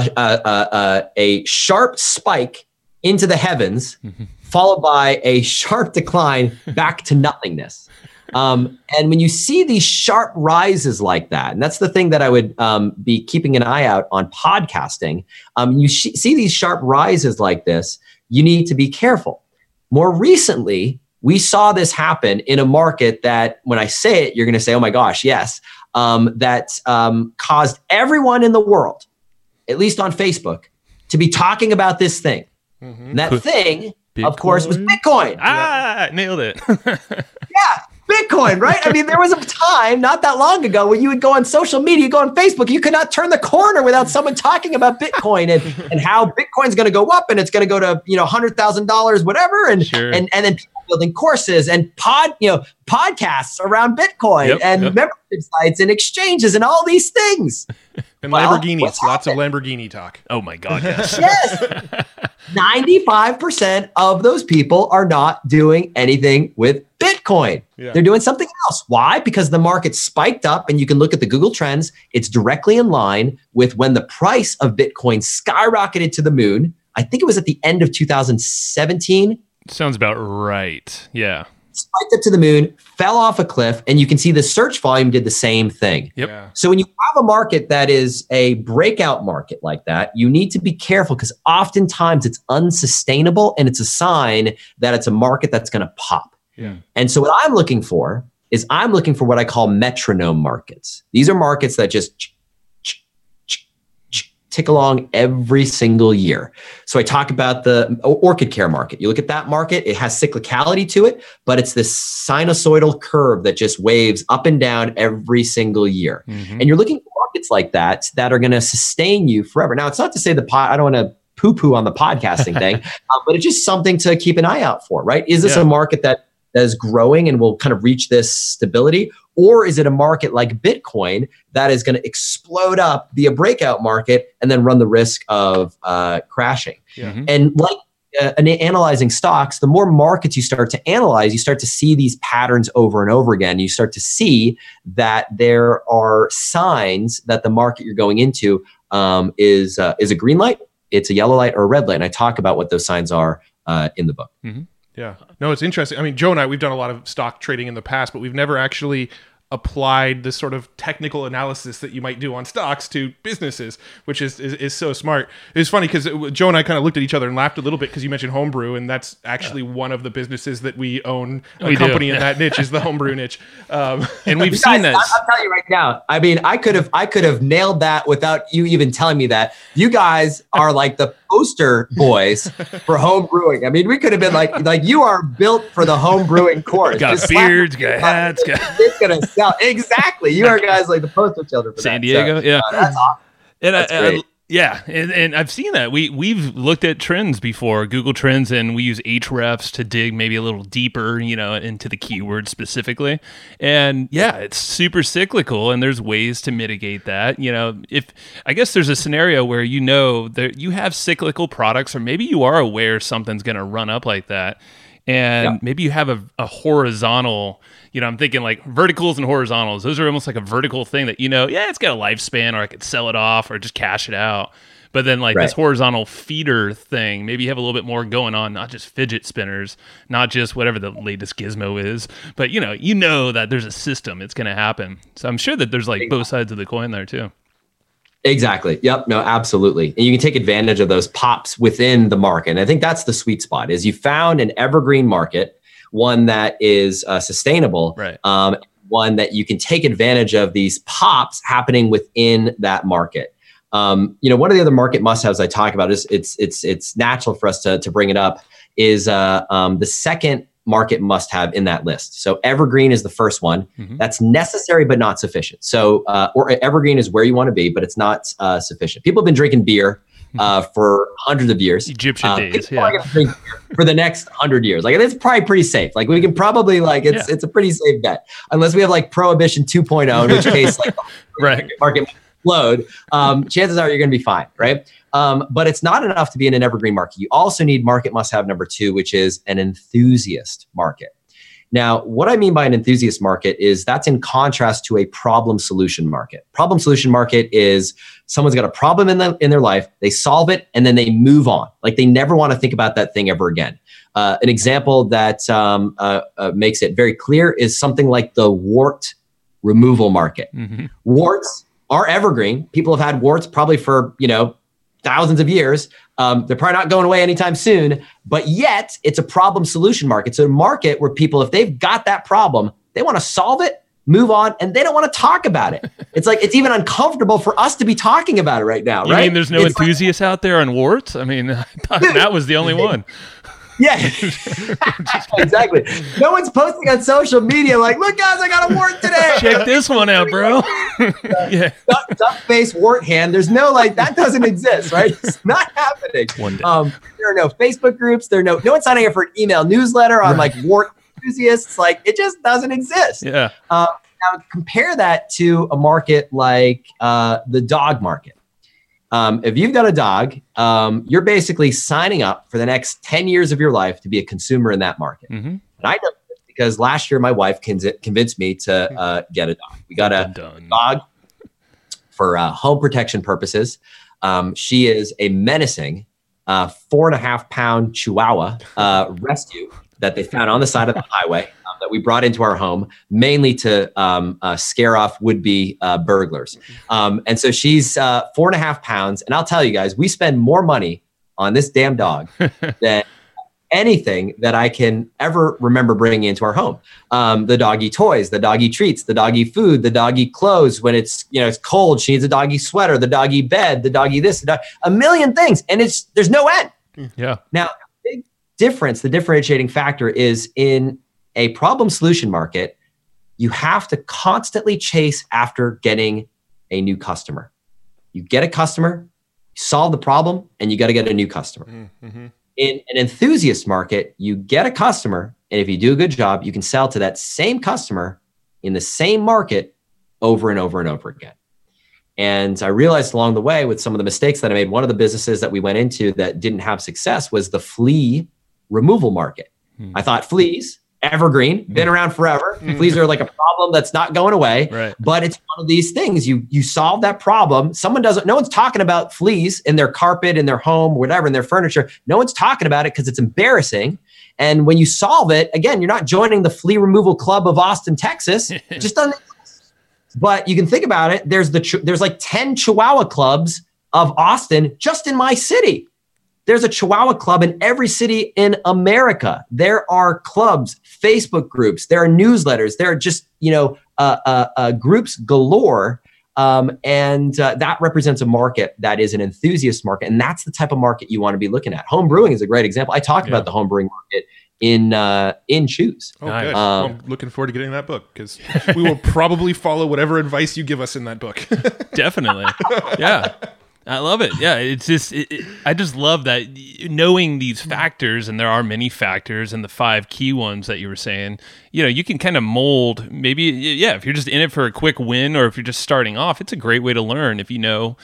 a sharp spike into the heavens, followed by a sharp decline back to nothingness. And when you see these sharp rises like that, and that's the thing that I would be keeping an eye out on podcasting, you see these sharp rises like this, you need to be careful. More recently, we saw this happen in a market that, when I say it, you're going to say, oh my gosh, yes, that caused everyone in the world, at least on Facebook, to be talking about this thing. And that thing, Bitcoin? Of course, was Bitcoin. Nailed it. Yeah. Bitcoin, right? I mean, there was a time not that long ago when you would go on social media, go on Facebook, you could not turn the corner without someone talking about Bitcoin and how Bitcoin's going to go up and it's going to go to, $100,000, whatever. And then people building courses and podcasts around Bitcoin and membership sites and exchanges and all these things. And Lamborghinis, lots of Lamborghini talk. Oh my God, yes. Yes. 95% of those people are not doing anything with Bitcoin. Yeah. They're doing something else. Why? Because the market spiked up, and you can look at the Google Trends. It's directly in line with when the price of Bitcoin skyrocketed to the moon. I think it was at the end of 2017. Sounds about right. Yeah. spiked up to the moon, fell off a cliff, and you can see the search volume did the same thing. Yep. Yeah. So when you have a market that is a breakout market like that, you need to be careful because oftentimes it's unsustainable and it's a sign that it's a market that's going to pop. Yeah. And so what I'm looking for is what I call metronome markets. These are markets that just tick along every single year. So I talk about the orchid care market. You look at that market, it has cyclicality to it, but it's this sinusoidal curve that just waves up and down every single year. And you're looking for markets like that are going to sustain you forever. Now, it's not to say I don't want to poo-poo on the podcasting thing, but it's just something to keep an eye out for, right? Is this a market that is growing and will kind of reach this stability? Or is it a market like Bitcoin that is going to explode up, be a breakout market, and then run the risk of crashing? And like analyzing stocks, the more markets you start to analyze, you start to see these patterns over and over again. You start to see that there are signs that the market you're going into is a green light, it's a yellow light, or a red light. And I talk about what those signs are in the book. Yeah. No, it's interesting. I mean, Joe and I, we've done a lot of stock trading in the past, but we've never actually applied the sort of technical analysis that you might do on stocks to businesses, which is so smart. It's funny because Joe and I kind of looked at each other and laughed a little bit because you mentioned homebrew, and that's actually one of the businesses that we own. A company in that niche is the homebrew niche, and we've seen that. I'll tell you right now. I mean, I could have nailed that without you even telling me that. You guys are like the poster boys for home brewing. I mean, we could have been like you are built for the home brewing course. Got beards, got hats, it's gonna sell. Exactly. You are guys like the poster children for San Diego. So, that's awesome. And that's great. and I've seen that. We've looked at trends before, Google Trends, and we use Ahrefs to dig maybe a little deeper, into the keyword specifically. And it's super cyclical, and there's ways to mitigate that. If I guess there's a scenario where that you have cyclical products, or maybe you are aware something's going to run up like that, and maybe you have a horizontal. I'm thinking like verticals and horizontals. Those are almost like a vertical thing that, it's got a lifespan, or I could sell it off or just cash it out. But then this horizontal feeder thing, maybe you have a little bit more going on, not just fidget spinners, not just whatever the latest gizmo is, but that there's a system, it's going to happen. So I'm sure that there's both sides of the coin there too. Exactly. Yep. No, absolutely. And you can take advantage of those pops within the market. And I think that's the sweet spot is you found an evergreen market, one that is sustainable, right. One that you can take advantage of these pops happening within that market. One of the other market must-haves I talk about is it's natural for us to bring it up is the second market must-have in that list. So evergreen is the first one. That's necessary but not sufficient. So or evergreen is where you want to be, but it's not sufficient. People have been drinking beer for hundreds of years. Egyptian days, drink beer for the next 100 years. It's probably pretty safe. We can probably it's a pretty safe bet, unless we have Prohibition 2.0, in which case right. market might explode. Chances are you're going to be fine, right? But it's not enough to be in an evergreen market. You also need market must-have number 2, which is an enthusiast market. Now, what I mean by an enthusiast market is that's in contrast to a problem solution market. Problem solution market is someone's got a problem in their life, they solve it, and then they move on. They never want to think about that thing ever again. An example that makes it very clear is something like the wart removal market. Warts are evergreen. People have had warts probably for, thousands of years. They're probably not going away anytime soon, but yet it's a problem solution market. So a market where people, if they've got that problem, they want to solve it, move on, and they don't want to talk about it. It's it's even uncomfortable for us to be talking about it right now, right? You mean there's no enthusiasts out there on warts? I mean, I thought Matt was the only one. Yeah, exactly. No one's posting on social media look, guys, I got a wart today. Check this one out, bro. Yeah, duck face wart hand. There's no that doesn't exist, right? It's not happening. One day. There are no Facebook groups. There are no one's signing up for an email newsletter on wart enthusiasts. It just doesn't exist. Yeah. Now compare that to a market like the dog market. If you've got a dog, you're basically signing up for the next 10 years of your life to be a consumer in that market. And I know this because last year my wife convinced me to get a dog. We got a dog for home protection purposes. She is a menacing 4.5-pound Chihuahua rescue that they found on the side of the highway. that we brought into our home, mainly to scare off would-be burglars. And so she's 4.5 pounds. And I'll tell you guys, we spend more money on this damn dog than anything that I can ever remember bringing into our home. The doggy toys, the doggy treats, the doggy food, the doggy clothes. When it's cold, she needs a doggy sweater, the doggy bed, the doggy this, a million things. And there's no end. Yeah. Now, the big difference, the differentiating factor is in a problem solution market, you have to constantly chase after getting a new customer. You get a customer, solve the problem, and you got to get a new customer. Mm-hmm. In an enthusiast market, you get a customer, and if you do a good job, you can sell to that same customer in the same market over and over and over again. And I realized along the way with some of the mistakes that I made, one of the businesses that we went into that didn't have success was the flea removal market. I thought fleas, evergreen, been around forever. Fleas are like a problem that's not going away, right. But it's one of these things. You solve that problem. No one's talking about fleas in their carpet, in their home, whatever, in their furniture. No one's talking about it because it's embarrassing. And when you solve it, again, you're not joining the flea removal club of Austin, Texas. It just doesn't exist. But you can think about it. There's like 10 Chihuahua clubs of Austin just in my city. There's a Chihuahua club in every city in America. There are clubs, Facebook groups, there are newsletters, there are just, groups galore. And that represents a market that is an enthusiast market. And that's the type of market you want to be looking at. Home brewing is a great example. I talked about the home brewing market in Choose. Oh, good. Well, I'm looking forward to getting that book because we will probably follow whatever advice you give us in that book. Definitely. Yeah. I love it. Yeah, it's just I just love that knowing these factors, and there are many factors, and the 5 key ones that you were saying. You can kind of mold. Maybe, if you're just in it for a quick win, or if you're just starting off, it's a great way to learn. If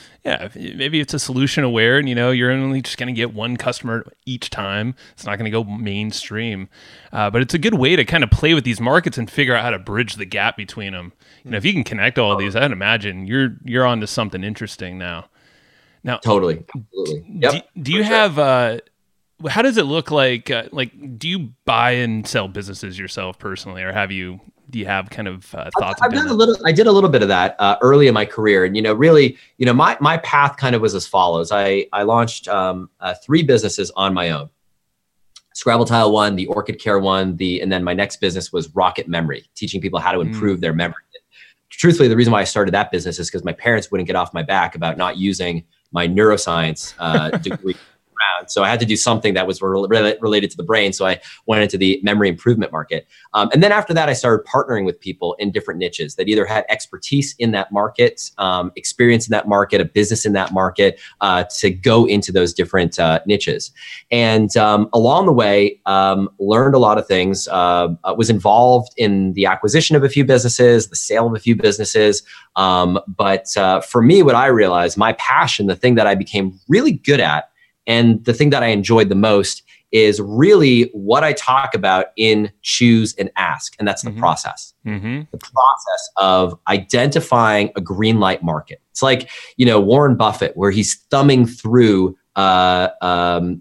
maybe it's a solution aware, and you're only just going to get one customer each time. It's not going to go mainstream, but it's a good way to kind of play with these markets and figure out how to bridge the gap between them. If you can connect all of these, I'd imagine you're onto something interesting now. Now, totally, absolutely. Yep. Do you have? How does it look like? Do you buy and sell businesses yourself personally, or do you have kind of thoughts? I did a little bit of that early in my career, and really, my path kind of was as follows. I launched 3 businesses on my own. Scrabble Tile one, the Orchid Care one, and then my next business was Rocket Memory, teaching people how to improve their memory. Truthfully, the reason why I started that business is because my parents wouldn't get off my back about not using my neuroscience degree. So I had to do something that was related to the brain. So I went into the memory improvement market. And then after that, I started partnering with people in different niches that either had expertise in that market, experience in that market, a business in that market, to go into those different niches. And along the way, learned a lot of things, was involved in the acquisition of a few businesses, the sale of a few businesses. But for me, what I realized, my passion, the thing that I became really good at, and the thing that I enjoyed the most is really what I talk about in Choose and Ask. And that's the process. Mm-hmm. The process of identifying a green light market. It's like, Warren Buffett, where he's thumbing through, annual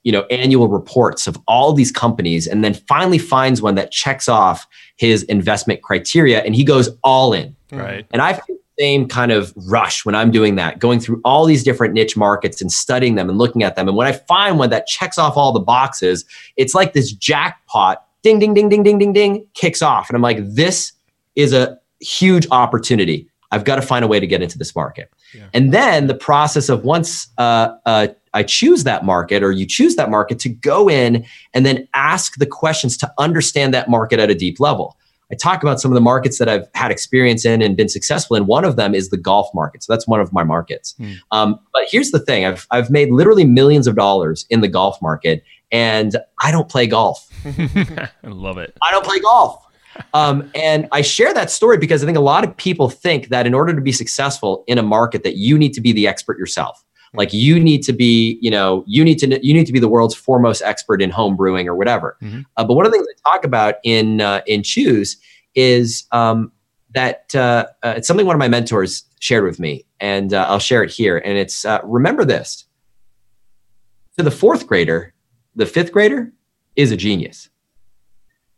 reports of all these companies, and then finally finds one that checks off his investment criteria, and he goes all in. Right. And I feel same kind of rush when I'm doing that, going through all these different niche markets and studying them and looking at them. And when I find one that checks off all the boxes, it's like this jackpot, ding, ding, ding, ding, ding, ding, ding, kicks off. And I'm like, this is a huge opportunity. I've got to find a way to get into this market. Yeah. And then the process of once I choose that market, or you choose that market, to go in and then ask the questions to understand that market at a deep level. I talk about some of the markets that I've had experience in and been successful in. One of them is the golf market. So that's one of my markets. But here's the thing. I've made literally millions of dollars in the golf market, and I don't play golf. I love it. I don't play golf. And I share that story because I think a lot of people think that in order to be successful in a market, that you need to be the expert yourself. Like you need to be, you need to be the world's foremost expert in home brewing or whatever. Mm-hmm. But one of the things I talk about in Choose is that it's something one of my mentors shared with me, and I'll share it here. And it's remember this: to the 4th grader, the 5th grader is a genius.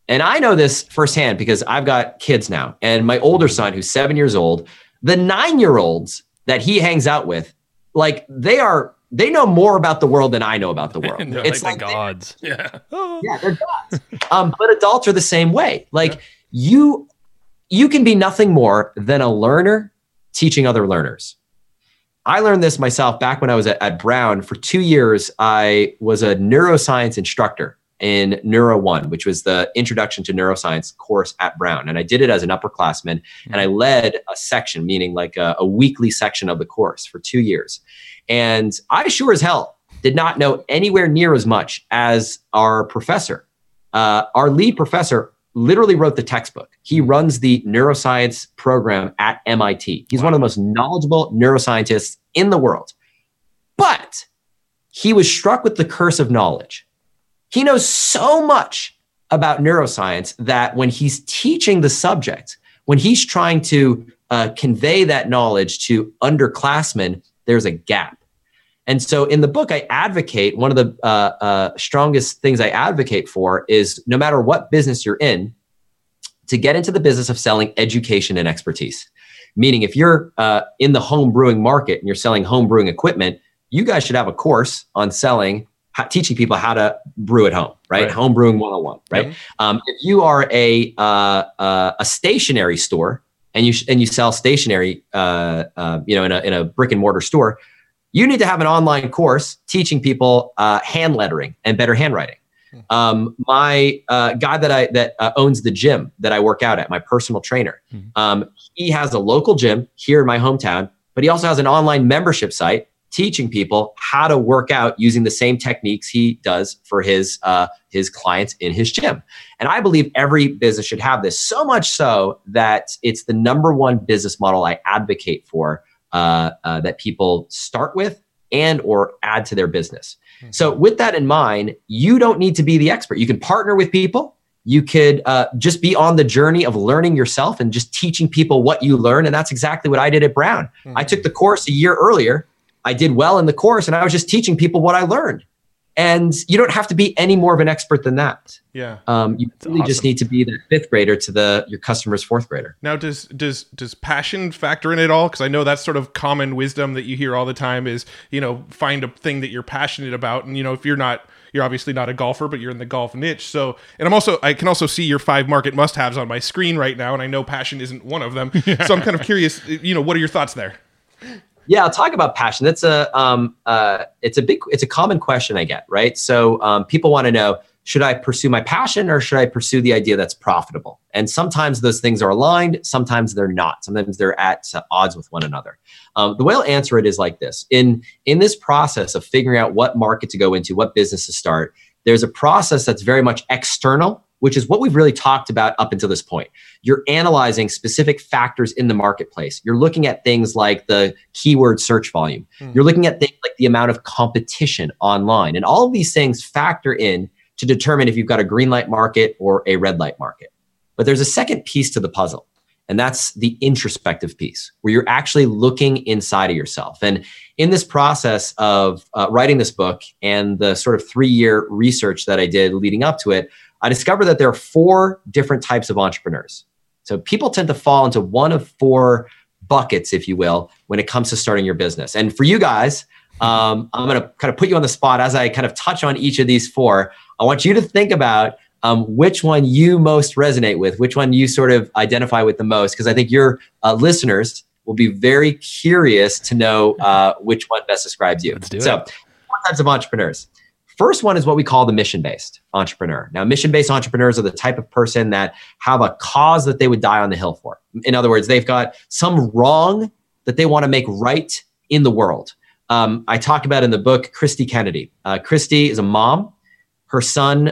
And I know this firsthand because I've got kids now. And my older son, who's 7 years old, the 9-year-olds that he hangs out with, like they know more about the world than I know about the world. It's like the gods. Yeah. Yeah, they're gods. But adults are the same way. Like you can be nothing more than a learner teaching other learners. I learned this myself back when I was at Brown. For 2 years, I was a neuroscience instructor in Neuro 1, which was the Introduction to Neuroscience course at Brown. And I did it as an upperclassman, and I led a section, meaning like a weekly section of the course for 2 years. And I sure as hell did not know anywhere near as much as our professor. Our lead professor literally wrote the textbook. He runs the neuroscience program at MIT. He's one of the most knowledgeable neuroscientists in the world. But he was struck with the curse of knowledge. He knows so much about neuroscience that when he's teaching the subject, when he's trying to convey that knowledge to underclassmen, there's a gap. And so in the book, I advocate, one of the strongest things I advocate for is no matter what business you're in, to get into the business of selling education and expertise. Meaning if you're in the home brewing market and you're selling home brewing equipment, you guys should have a course on teaching people how to brew at home, right? Home brewing 101, right? Mm-hmm. If you are a stationery store and you sell stationery, in a brick and mortar store, you need to have an online course teaching people hand lettering and better handwriting. My guy that owns the gym that I work out at, my personal trainer, he has a local gym here in my hometown, but he also has an online membership site teaching people how to work out using the same techniques he does for his clients in his gym. And I believe every business should have this, so much so that it's the number one business model I advocate for that people start with and or add to their business. Mm-hmm. So with that in mind, you don't need to be the expert. You can partner with people. You could just be on the journey of learning yourself and just teaching people what you learn. And that's exactly what I did at Brown. Mm-hmm. I took the course a year earlier. I did well in the course and I was just teaching people what I learned. And you don't have to be any more of an expert than that. Yeah. You really just need to be the fifth grader to your customer's fourth grader. Now, does passion factor in at all? Because I know that's sort of common wisdom that you hear all the time is, find a thing that you're passionate about. And, if you're obviously not a golfer, but you're in the golf niche. So, and I can also see your 5 market must-haves on my screen right now. And I know passion isn't one of them. Yeah. So I'm kind of curious, what are your thoughts there? Yeah, I'll talk about passion. That's it's a common question I get, right? So people want to know, should I pursue my passion or should I pursue the idea that's profitable? And sometimes those things are aligned, sometimes they're not. Sometimes they're at odds with one another. The way I'll answer it is like this. In this process of figuring out what market to go into, what business to start, there's a process that's very much external, which is what we've really talked about up until this point. You're analyzing specific factors in the marketplace. You're looking at things like the keyword search volume. You're looking at things like the amount of competition online. And all of these things factor in to determine if you've got a green light market or a red light market. But there's a second piece to the puzzle, and that's the introspective piece, where you're actually looking inside of yourself. And in this process of writing this book and the sort of 3-year research that I did leading up to it, I discovered that there are 4 different types of entrepreneurs. So people tend to fall into one of 4 buckets, if you will, when it comes to starting your business. And for you guys, I'm going to kind of put you on the spot as I kind of touch on each of these 4. I want you to think about which one you most resonate with, which one you sort of identify with the most, because I think your listeners will be very curious to know which one best describes you. Let's do so, 4 types of entrepreneurs. First one is what we call the mission-based entrepreneur. Now, mission-based entrepreneurs are the type of person that have a cause that they would die on the hill for. In other words, they've got some wrong that they want to make right in the world. I talk about in the book Christy Kennedy. Christy is a mom. Her son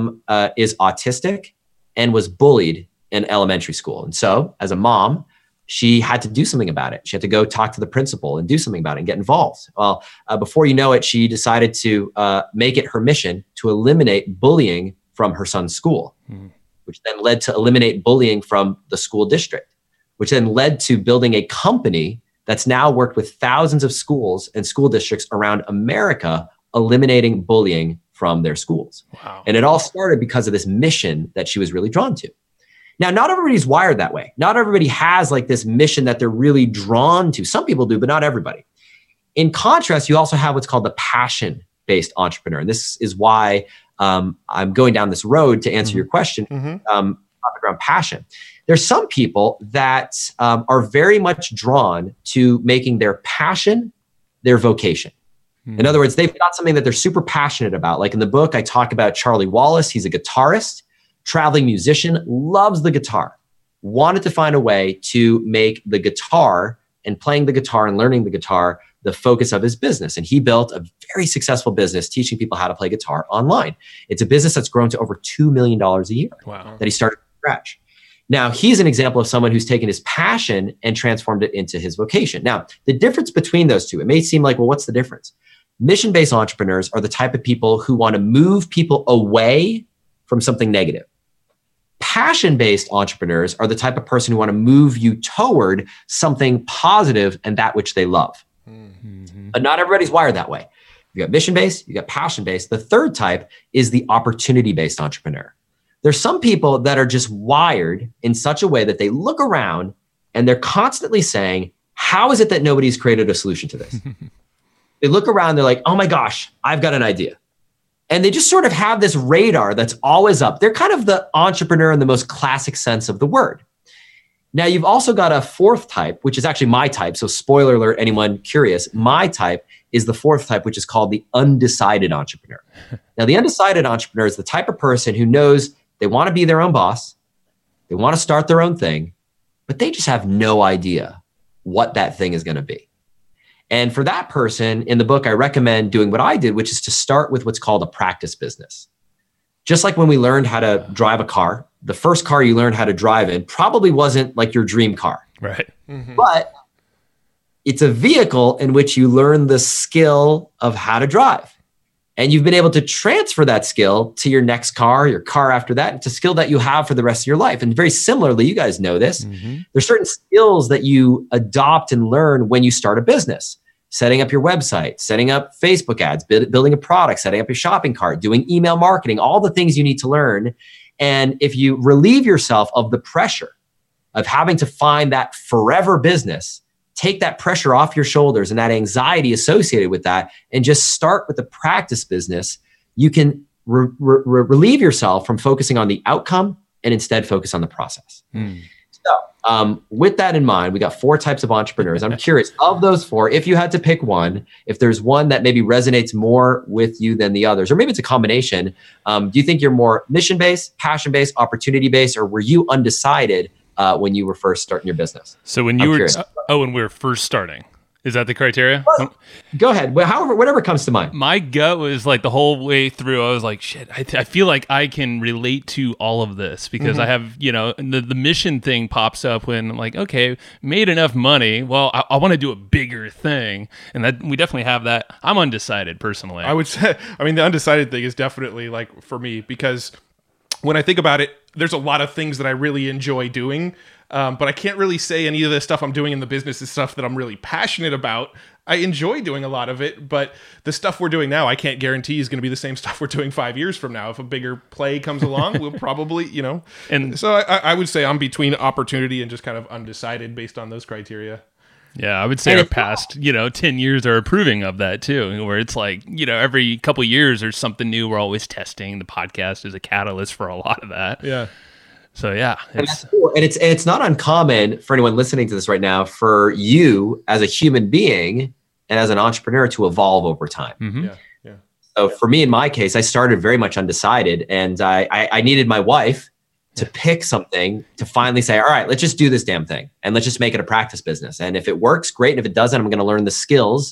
is autistic and was bullied in elementary school. And so, as a mom, she had to do something about it. She had to go talk to the principal and do something about it and get involved. Well, before you know it, she decided to make it her mission to eliminate bullying from her son's school, which then led to eliminate bullying from the school district, which then led to building a company that's now worked with thousands of schools and school districts around America, eliminating bullying from their schools. Wow. And it all started because of this mission that she was really drawn to. Now, not everybody's wired that way. Not everybody has like this mission that they're really drawn to. Some people do, but not everybody. In contrast, you also have what's called the passion-based entrepreneur. And this is why I'm going down this road to answer your question, topic around passion. There's some people that are very much drawn to making their passion their vocation. In other words, they've got something that they're super passionate about. Like in the book, I talk about Charlie Wallace. He's a guitarist, traveling musician, loves the guitar, wanted to find a way to make the guitar and playing the guitar and learning the guitar the focus of his business. And he built a very successful business teaching people how to play guitar online. It's a business that's grown to over $2 million a year that he started from scratch. Now, he's an example of someone who's taken his passion and transformed it into his vocation. Now, the difference between those two, it may seem like, well, what's the difference? Mission-based entrepreneurs are the type of people who want to move people away from something negative. Passion-based entrepreneurs are the type of person who want to move you toward something positive and that which they love. But not everybody's wired that way. You got mission-based, you got passion-based. The third type is the opportunity-based entrepreneur. There's some people that are just wired in such a way that they look around and they're constantly saying, how is it that nobody's created a solution to this? They look around, they're like, oh my gosh, I've got an idea. And they just sort of have this radar that's always up. They're kind of the entrepreneur in the most classic sense of the word. Now, you've also got a fourth type, which is actually my type. So spoiler alert, anyone curious, my type is the fourth type, which is called the undecided entrepreneur. Now, the undecided entrepreneur is the type of person who knows they want to be their own boss. They want to start their own thing, but they just have no idea what that thing is going to be. And for that person, in the book, I recommend doing what I did, which is to start with what's called a practice business. Just like when we learned how to drive a car, the first car you learned how to drive in probably wasn't like your dream car. Right. But it's a vehicle in which you learn the skill of how to drive. And you've been able to transfer that skill to your next car, your car after that, it's a skill that you have for the rest of your life. And very similarly, you guys know this, there's certain skills that you adopt and learn when you start a business. Setting up your website, setting up Facebook ads, building a product, setting up your shopping cart, doing email marketing, all the things you need to learn. And if you relieve yourself of the pressure of having to find that forever business, take that pressure off your shoulders and that anxiety associated with that, and just start with the practice business, you can relieve yourself from focusing on the outcome and instead focus on the process. So with that in mind, we got four types of entrepreneurs. I'm curious, of those four, if you had to pick one, if there's one that maybe resonates more with you than the others, or maybe it's a combination, do you think you're more mission-based, passion-based, opportunity-based, or were you undecided when you were first starting your business? So when you when we were first starting, is that the criteria? Well, go ahead. Whatever comes to mind. My gut was like the whole way through, I was like, shit, I feel like I can relate to all of this because I have, the mission thing pops up when I'm like, okay, made enough money. Well, I want to do a bigger thing. And that we definitely have that. I'm undecided personally. I would say, the undecided thing is definitely like for me, because when I think about it, there's a lot of things that I really enjoy doing. But I can't really say any of the stuff I'm doing in the business is stuff that I'm really passionate about. I enjoy doing a lot of it, but the stuff we're doing now, I can't guarantee is going to be the same stuff we're doing 5 years from now. If a bigger play comes along, we'll probably, And so I would say I'm between opportunity and just kind of undecided based on those criteria. Yeah, I would say our past, 10 years are approving of that too, where it's like, every couple of years there's something new. We're always testing. The podcast is a catalyst for a lot of that. Yeah. So yeah, that's cool. And it's not uncommon for anyone listening to this right now for you as a human being and as an entrepreneur to evolve over time. Yeah. So for me, in my case, I started very much undecided, and I needed my wife to pick something to finally say, all right, let's just do this damn thing and let's just make it a practice business. And if it works, great. And if it doesn't, I'm going to learn the skills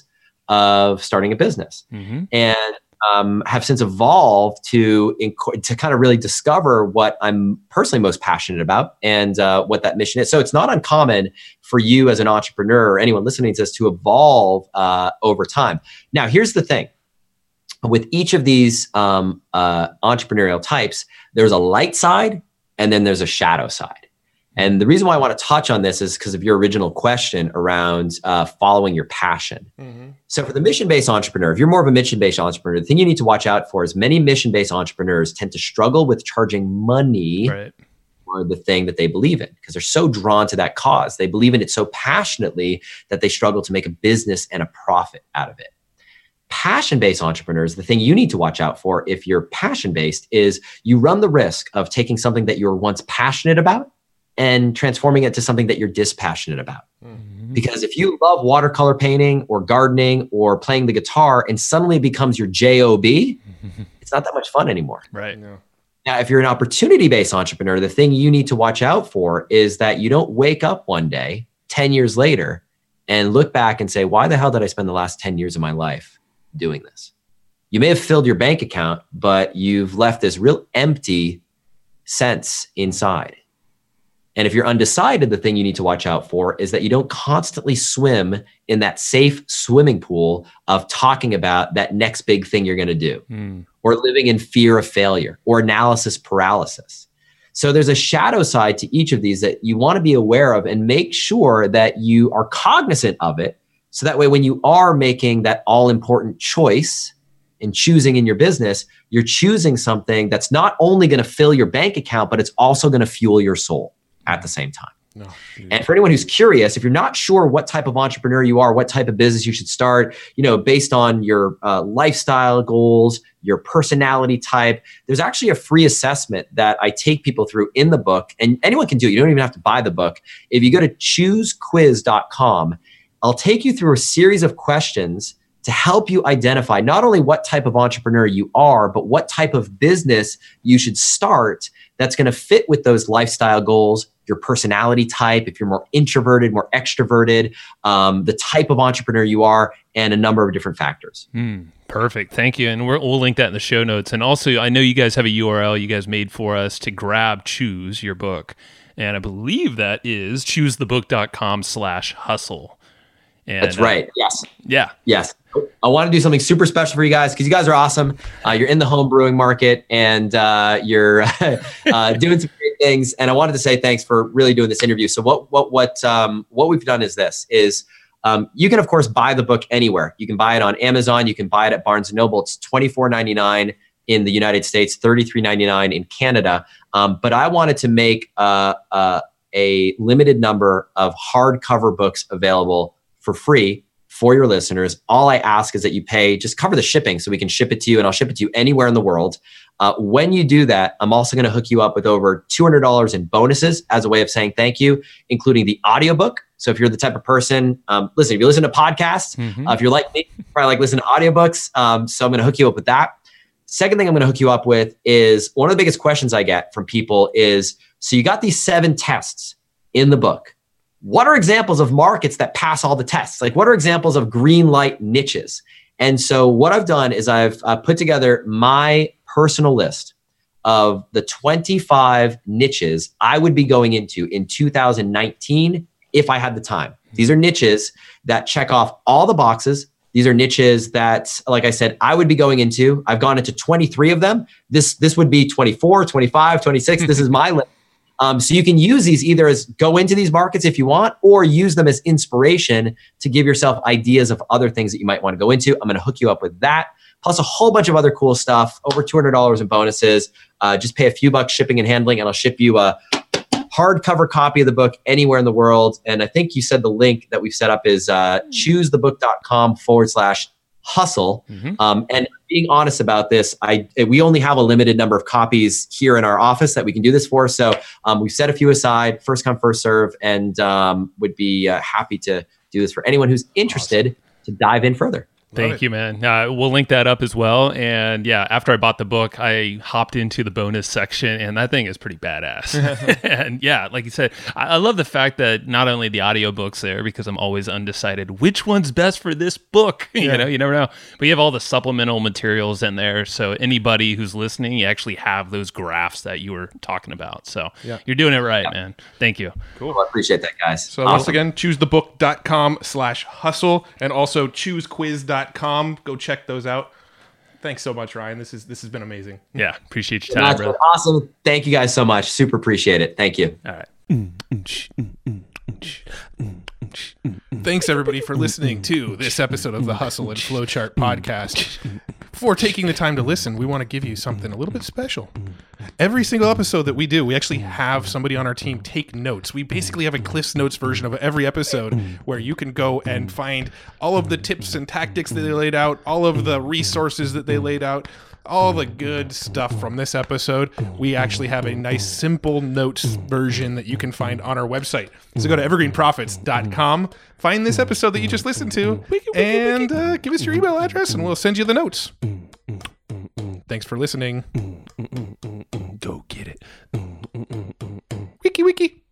of starting a business. And have since evolved to kind of really discover what I'm personally most passionate about and what that mission is. So it's not uncommon for you as an entrepreneur or anyone listening to this to evolve over time. Now, here's the thing. With each of these entrepreneurial types, there's a light side and then there's a shadow side. And the reason why I want to touch on this is because of your original question around following your passion. So for the mission-based entrepreneur, if you're more of a mission-based entrepreneur, the thing you need to watch out for is many mission-based entrepreneurs tend to struggle with charging money for the thing that they believe in because they're so drawn to that cause. They believe in it so passionately that they struggle to make a business and a profit out of it. Passion-based entrepreneurs, the thing you need to watch out for if you're passion-based is you run the risk of taking something that you were once passionate about and transforming it to something that you're dispassionate about. Because if you love watercolor painting or gardening or playing the guitar and suddenly it becomes your job, it's not that much fun anymore. Right. No. Now, if you're an opportunity-based entrepreneur, the thing you need to watch out for is that you don't wake up one day, 10 years later, and look back and say, why the hell did I spend the last 10 years of my life doing this? You may have filled your bank account, but you've left this real empty sense inside. And if you're undecided, the thing you need to watch out for is that you don't constantly swim in that safe swimming pool of talking about that next big thing you're going to do, or living in fear of failure or analysis paralysis. So there's a shadow side to each of these that you want to be aware of and make sure that you are cognizant of it. So that way, when you are making that all important choice and choosing in your business, you're choosing something that's not only going to fill your bank account, but it's also going to fuel your soul at the same time. No, and for anyone who's curious, if you're not sure what type of entrepreneur you are, what type of business you should start, based on your lifestyle goals, your personality type, there's actually a free assessment that I take people through in the book, and anyone can do it. You don't even have to buy the book. If you go to choosequiz.com, I'll take you through a series of questions to help you identify not only what type of entrepreneur you are, but what type of business you should start that's going to fit with those lifestyle goals, your personality type, if you're more introverted, more extroverted, the type of entrepreneur you are, and a number of different factors. Perfect. Thank you. And we'll link that in the show notes. And also, I know you guys have a URL you guys made for us to grab Choose, your book. And I believe that is choosethebook.com/hustle. And, that's right. Yes. Yeah. Yes. I want to do something super special for you guys because you guys are awesome. You're in the home brewing market and you're doing some great things. And I wanted to say thanks for really doing this interview. So what we've done is this: you can of course buy the book anywhere. You can buy it on Amazon. You can buy it at Barnes & Noble. It's $24.99 in the United States, $33.99 in Canada. But I wanted to make a limited number of hardcover books available for free for your listeners. All I ask is that you just cover the shipping so we can ship it to you, and I'll ship it to you anywhere in the world. When you do that, I'm also going to hook you up with over $200 in bonuses as a way of saying thank you, including the audiobook. So if you're the type of person, if you listen to podcasts, if you're like me, you probably like listening to audiobooks. So I'm going to hook you up with that. Second thing I'm going to hook you up with is one of the biggest questions I get from people is, so you got these 7 tests in the book. What are examples of markets that pass all the tests? Like, what are examples of green light niches? And so what I've done is I've put together my personal list of the 25 niches I would be going into in 2019 if I had the time. These are niches that check off all the boxes. These are niches that, like I said, I would be going into. I've gone into 23 of them. This would be 24, 25, 26. This is my list. So you can use these either as go into these markets if you want, or use them as inspiration to give yourself ideas of other things that you might want to go into. I'm going to hook you up with that, plus a whole bunch of other cool stuff, over $200 in bonuses. Just pay a few bucks shipping and handling, and I'll ship you a hardcover copy of the book anywhere in the world. And I think you said the link that we've set up is choosethebook.com/hustle. And being honest about this, we only have a limited number of copies here in our office that we can do this for. So we've set a few aside, first come, first serve, and would be happy to do this for anyone who's interested to dive in further. Thank you, man. We'll link that up as well. And yeah, after I bought the book, I hopped into the bonus section, and that thing is pretty badass. And yeah, like you said, I love the fact that not only the audiobook's there, because I'm always undecided which one's best for this book. You never know. But you have all the supplemental materials in there. So anybody who's listening, you actually have those graphs that you were talking about. So you're doing it right, man. Thank you. Cool. Well, I appreciate that, guys. So once again, choosethebook.com/hustle, and also choosequiz.com. Go check those out. Thanks so much, Ryan. This has been amazing. Yeah, appreciate your time, bro. Awesome. Thank you guys so much. Super appreciate it. Thank you. All right. Thanks, everybody, for listening to this episode of the Hustle and Flowchart podcast. Before taking the time to listen, we want to give you something a little bit special. Every single episode that we do, we actually have somebody on our team take notes. We basically have a Cliff's Notes version of every episode where you can go and find all of the tips and tactics that they laid out, all of the resources that they laid out, all the good stuff from this episode. We actually have a nice simple notes version that you can find on our website. So go to evergreenprofits.com, find this episode that you just listened to, and give us your email address and we'll send you the notes. Thanks for listening. Go get it. Wiki.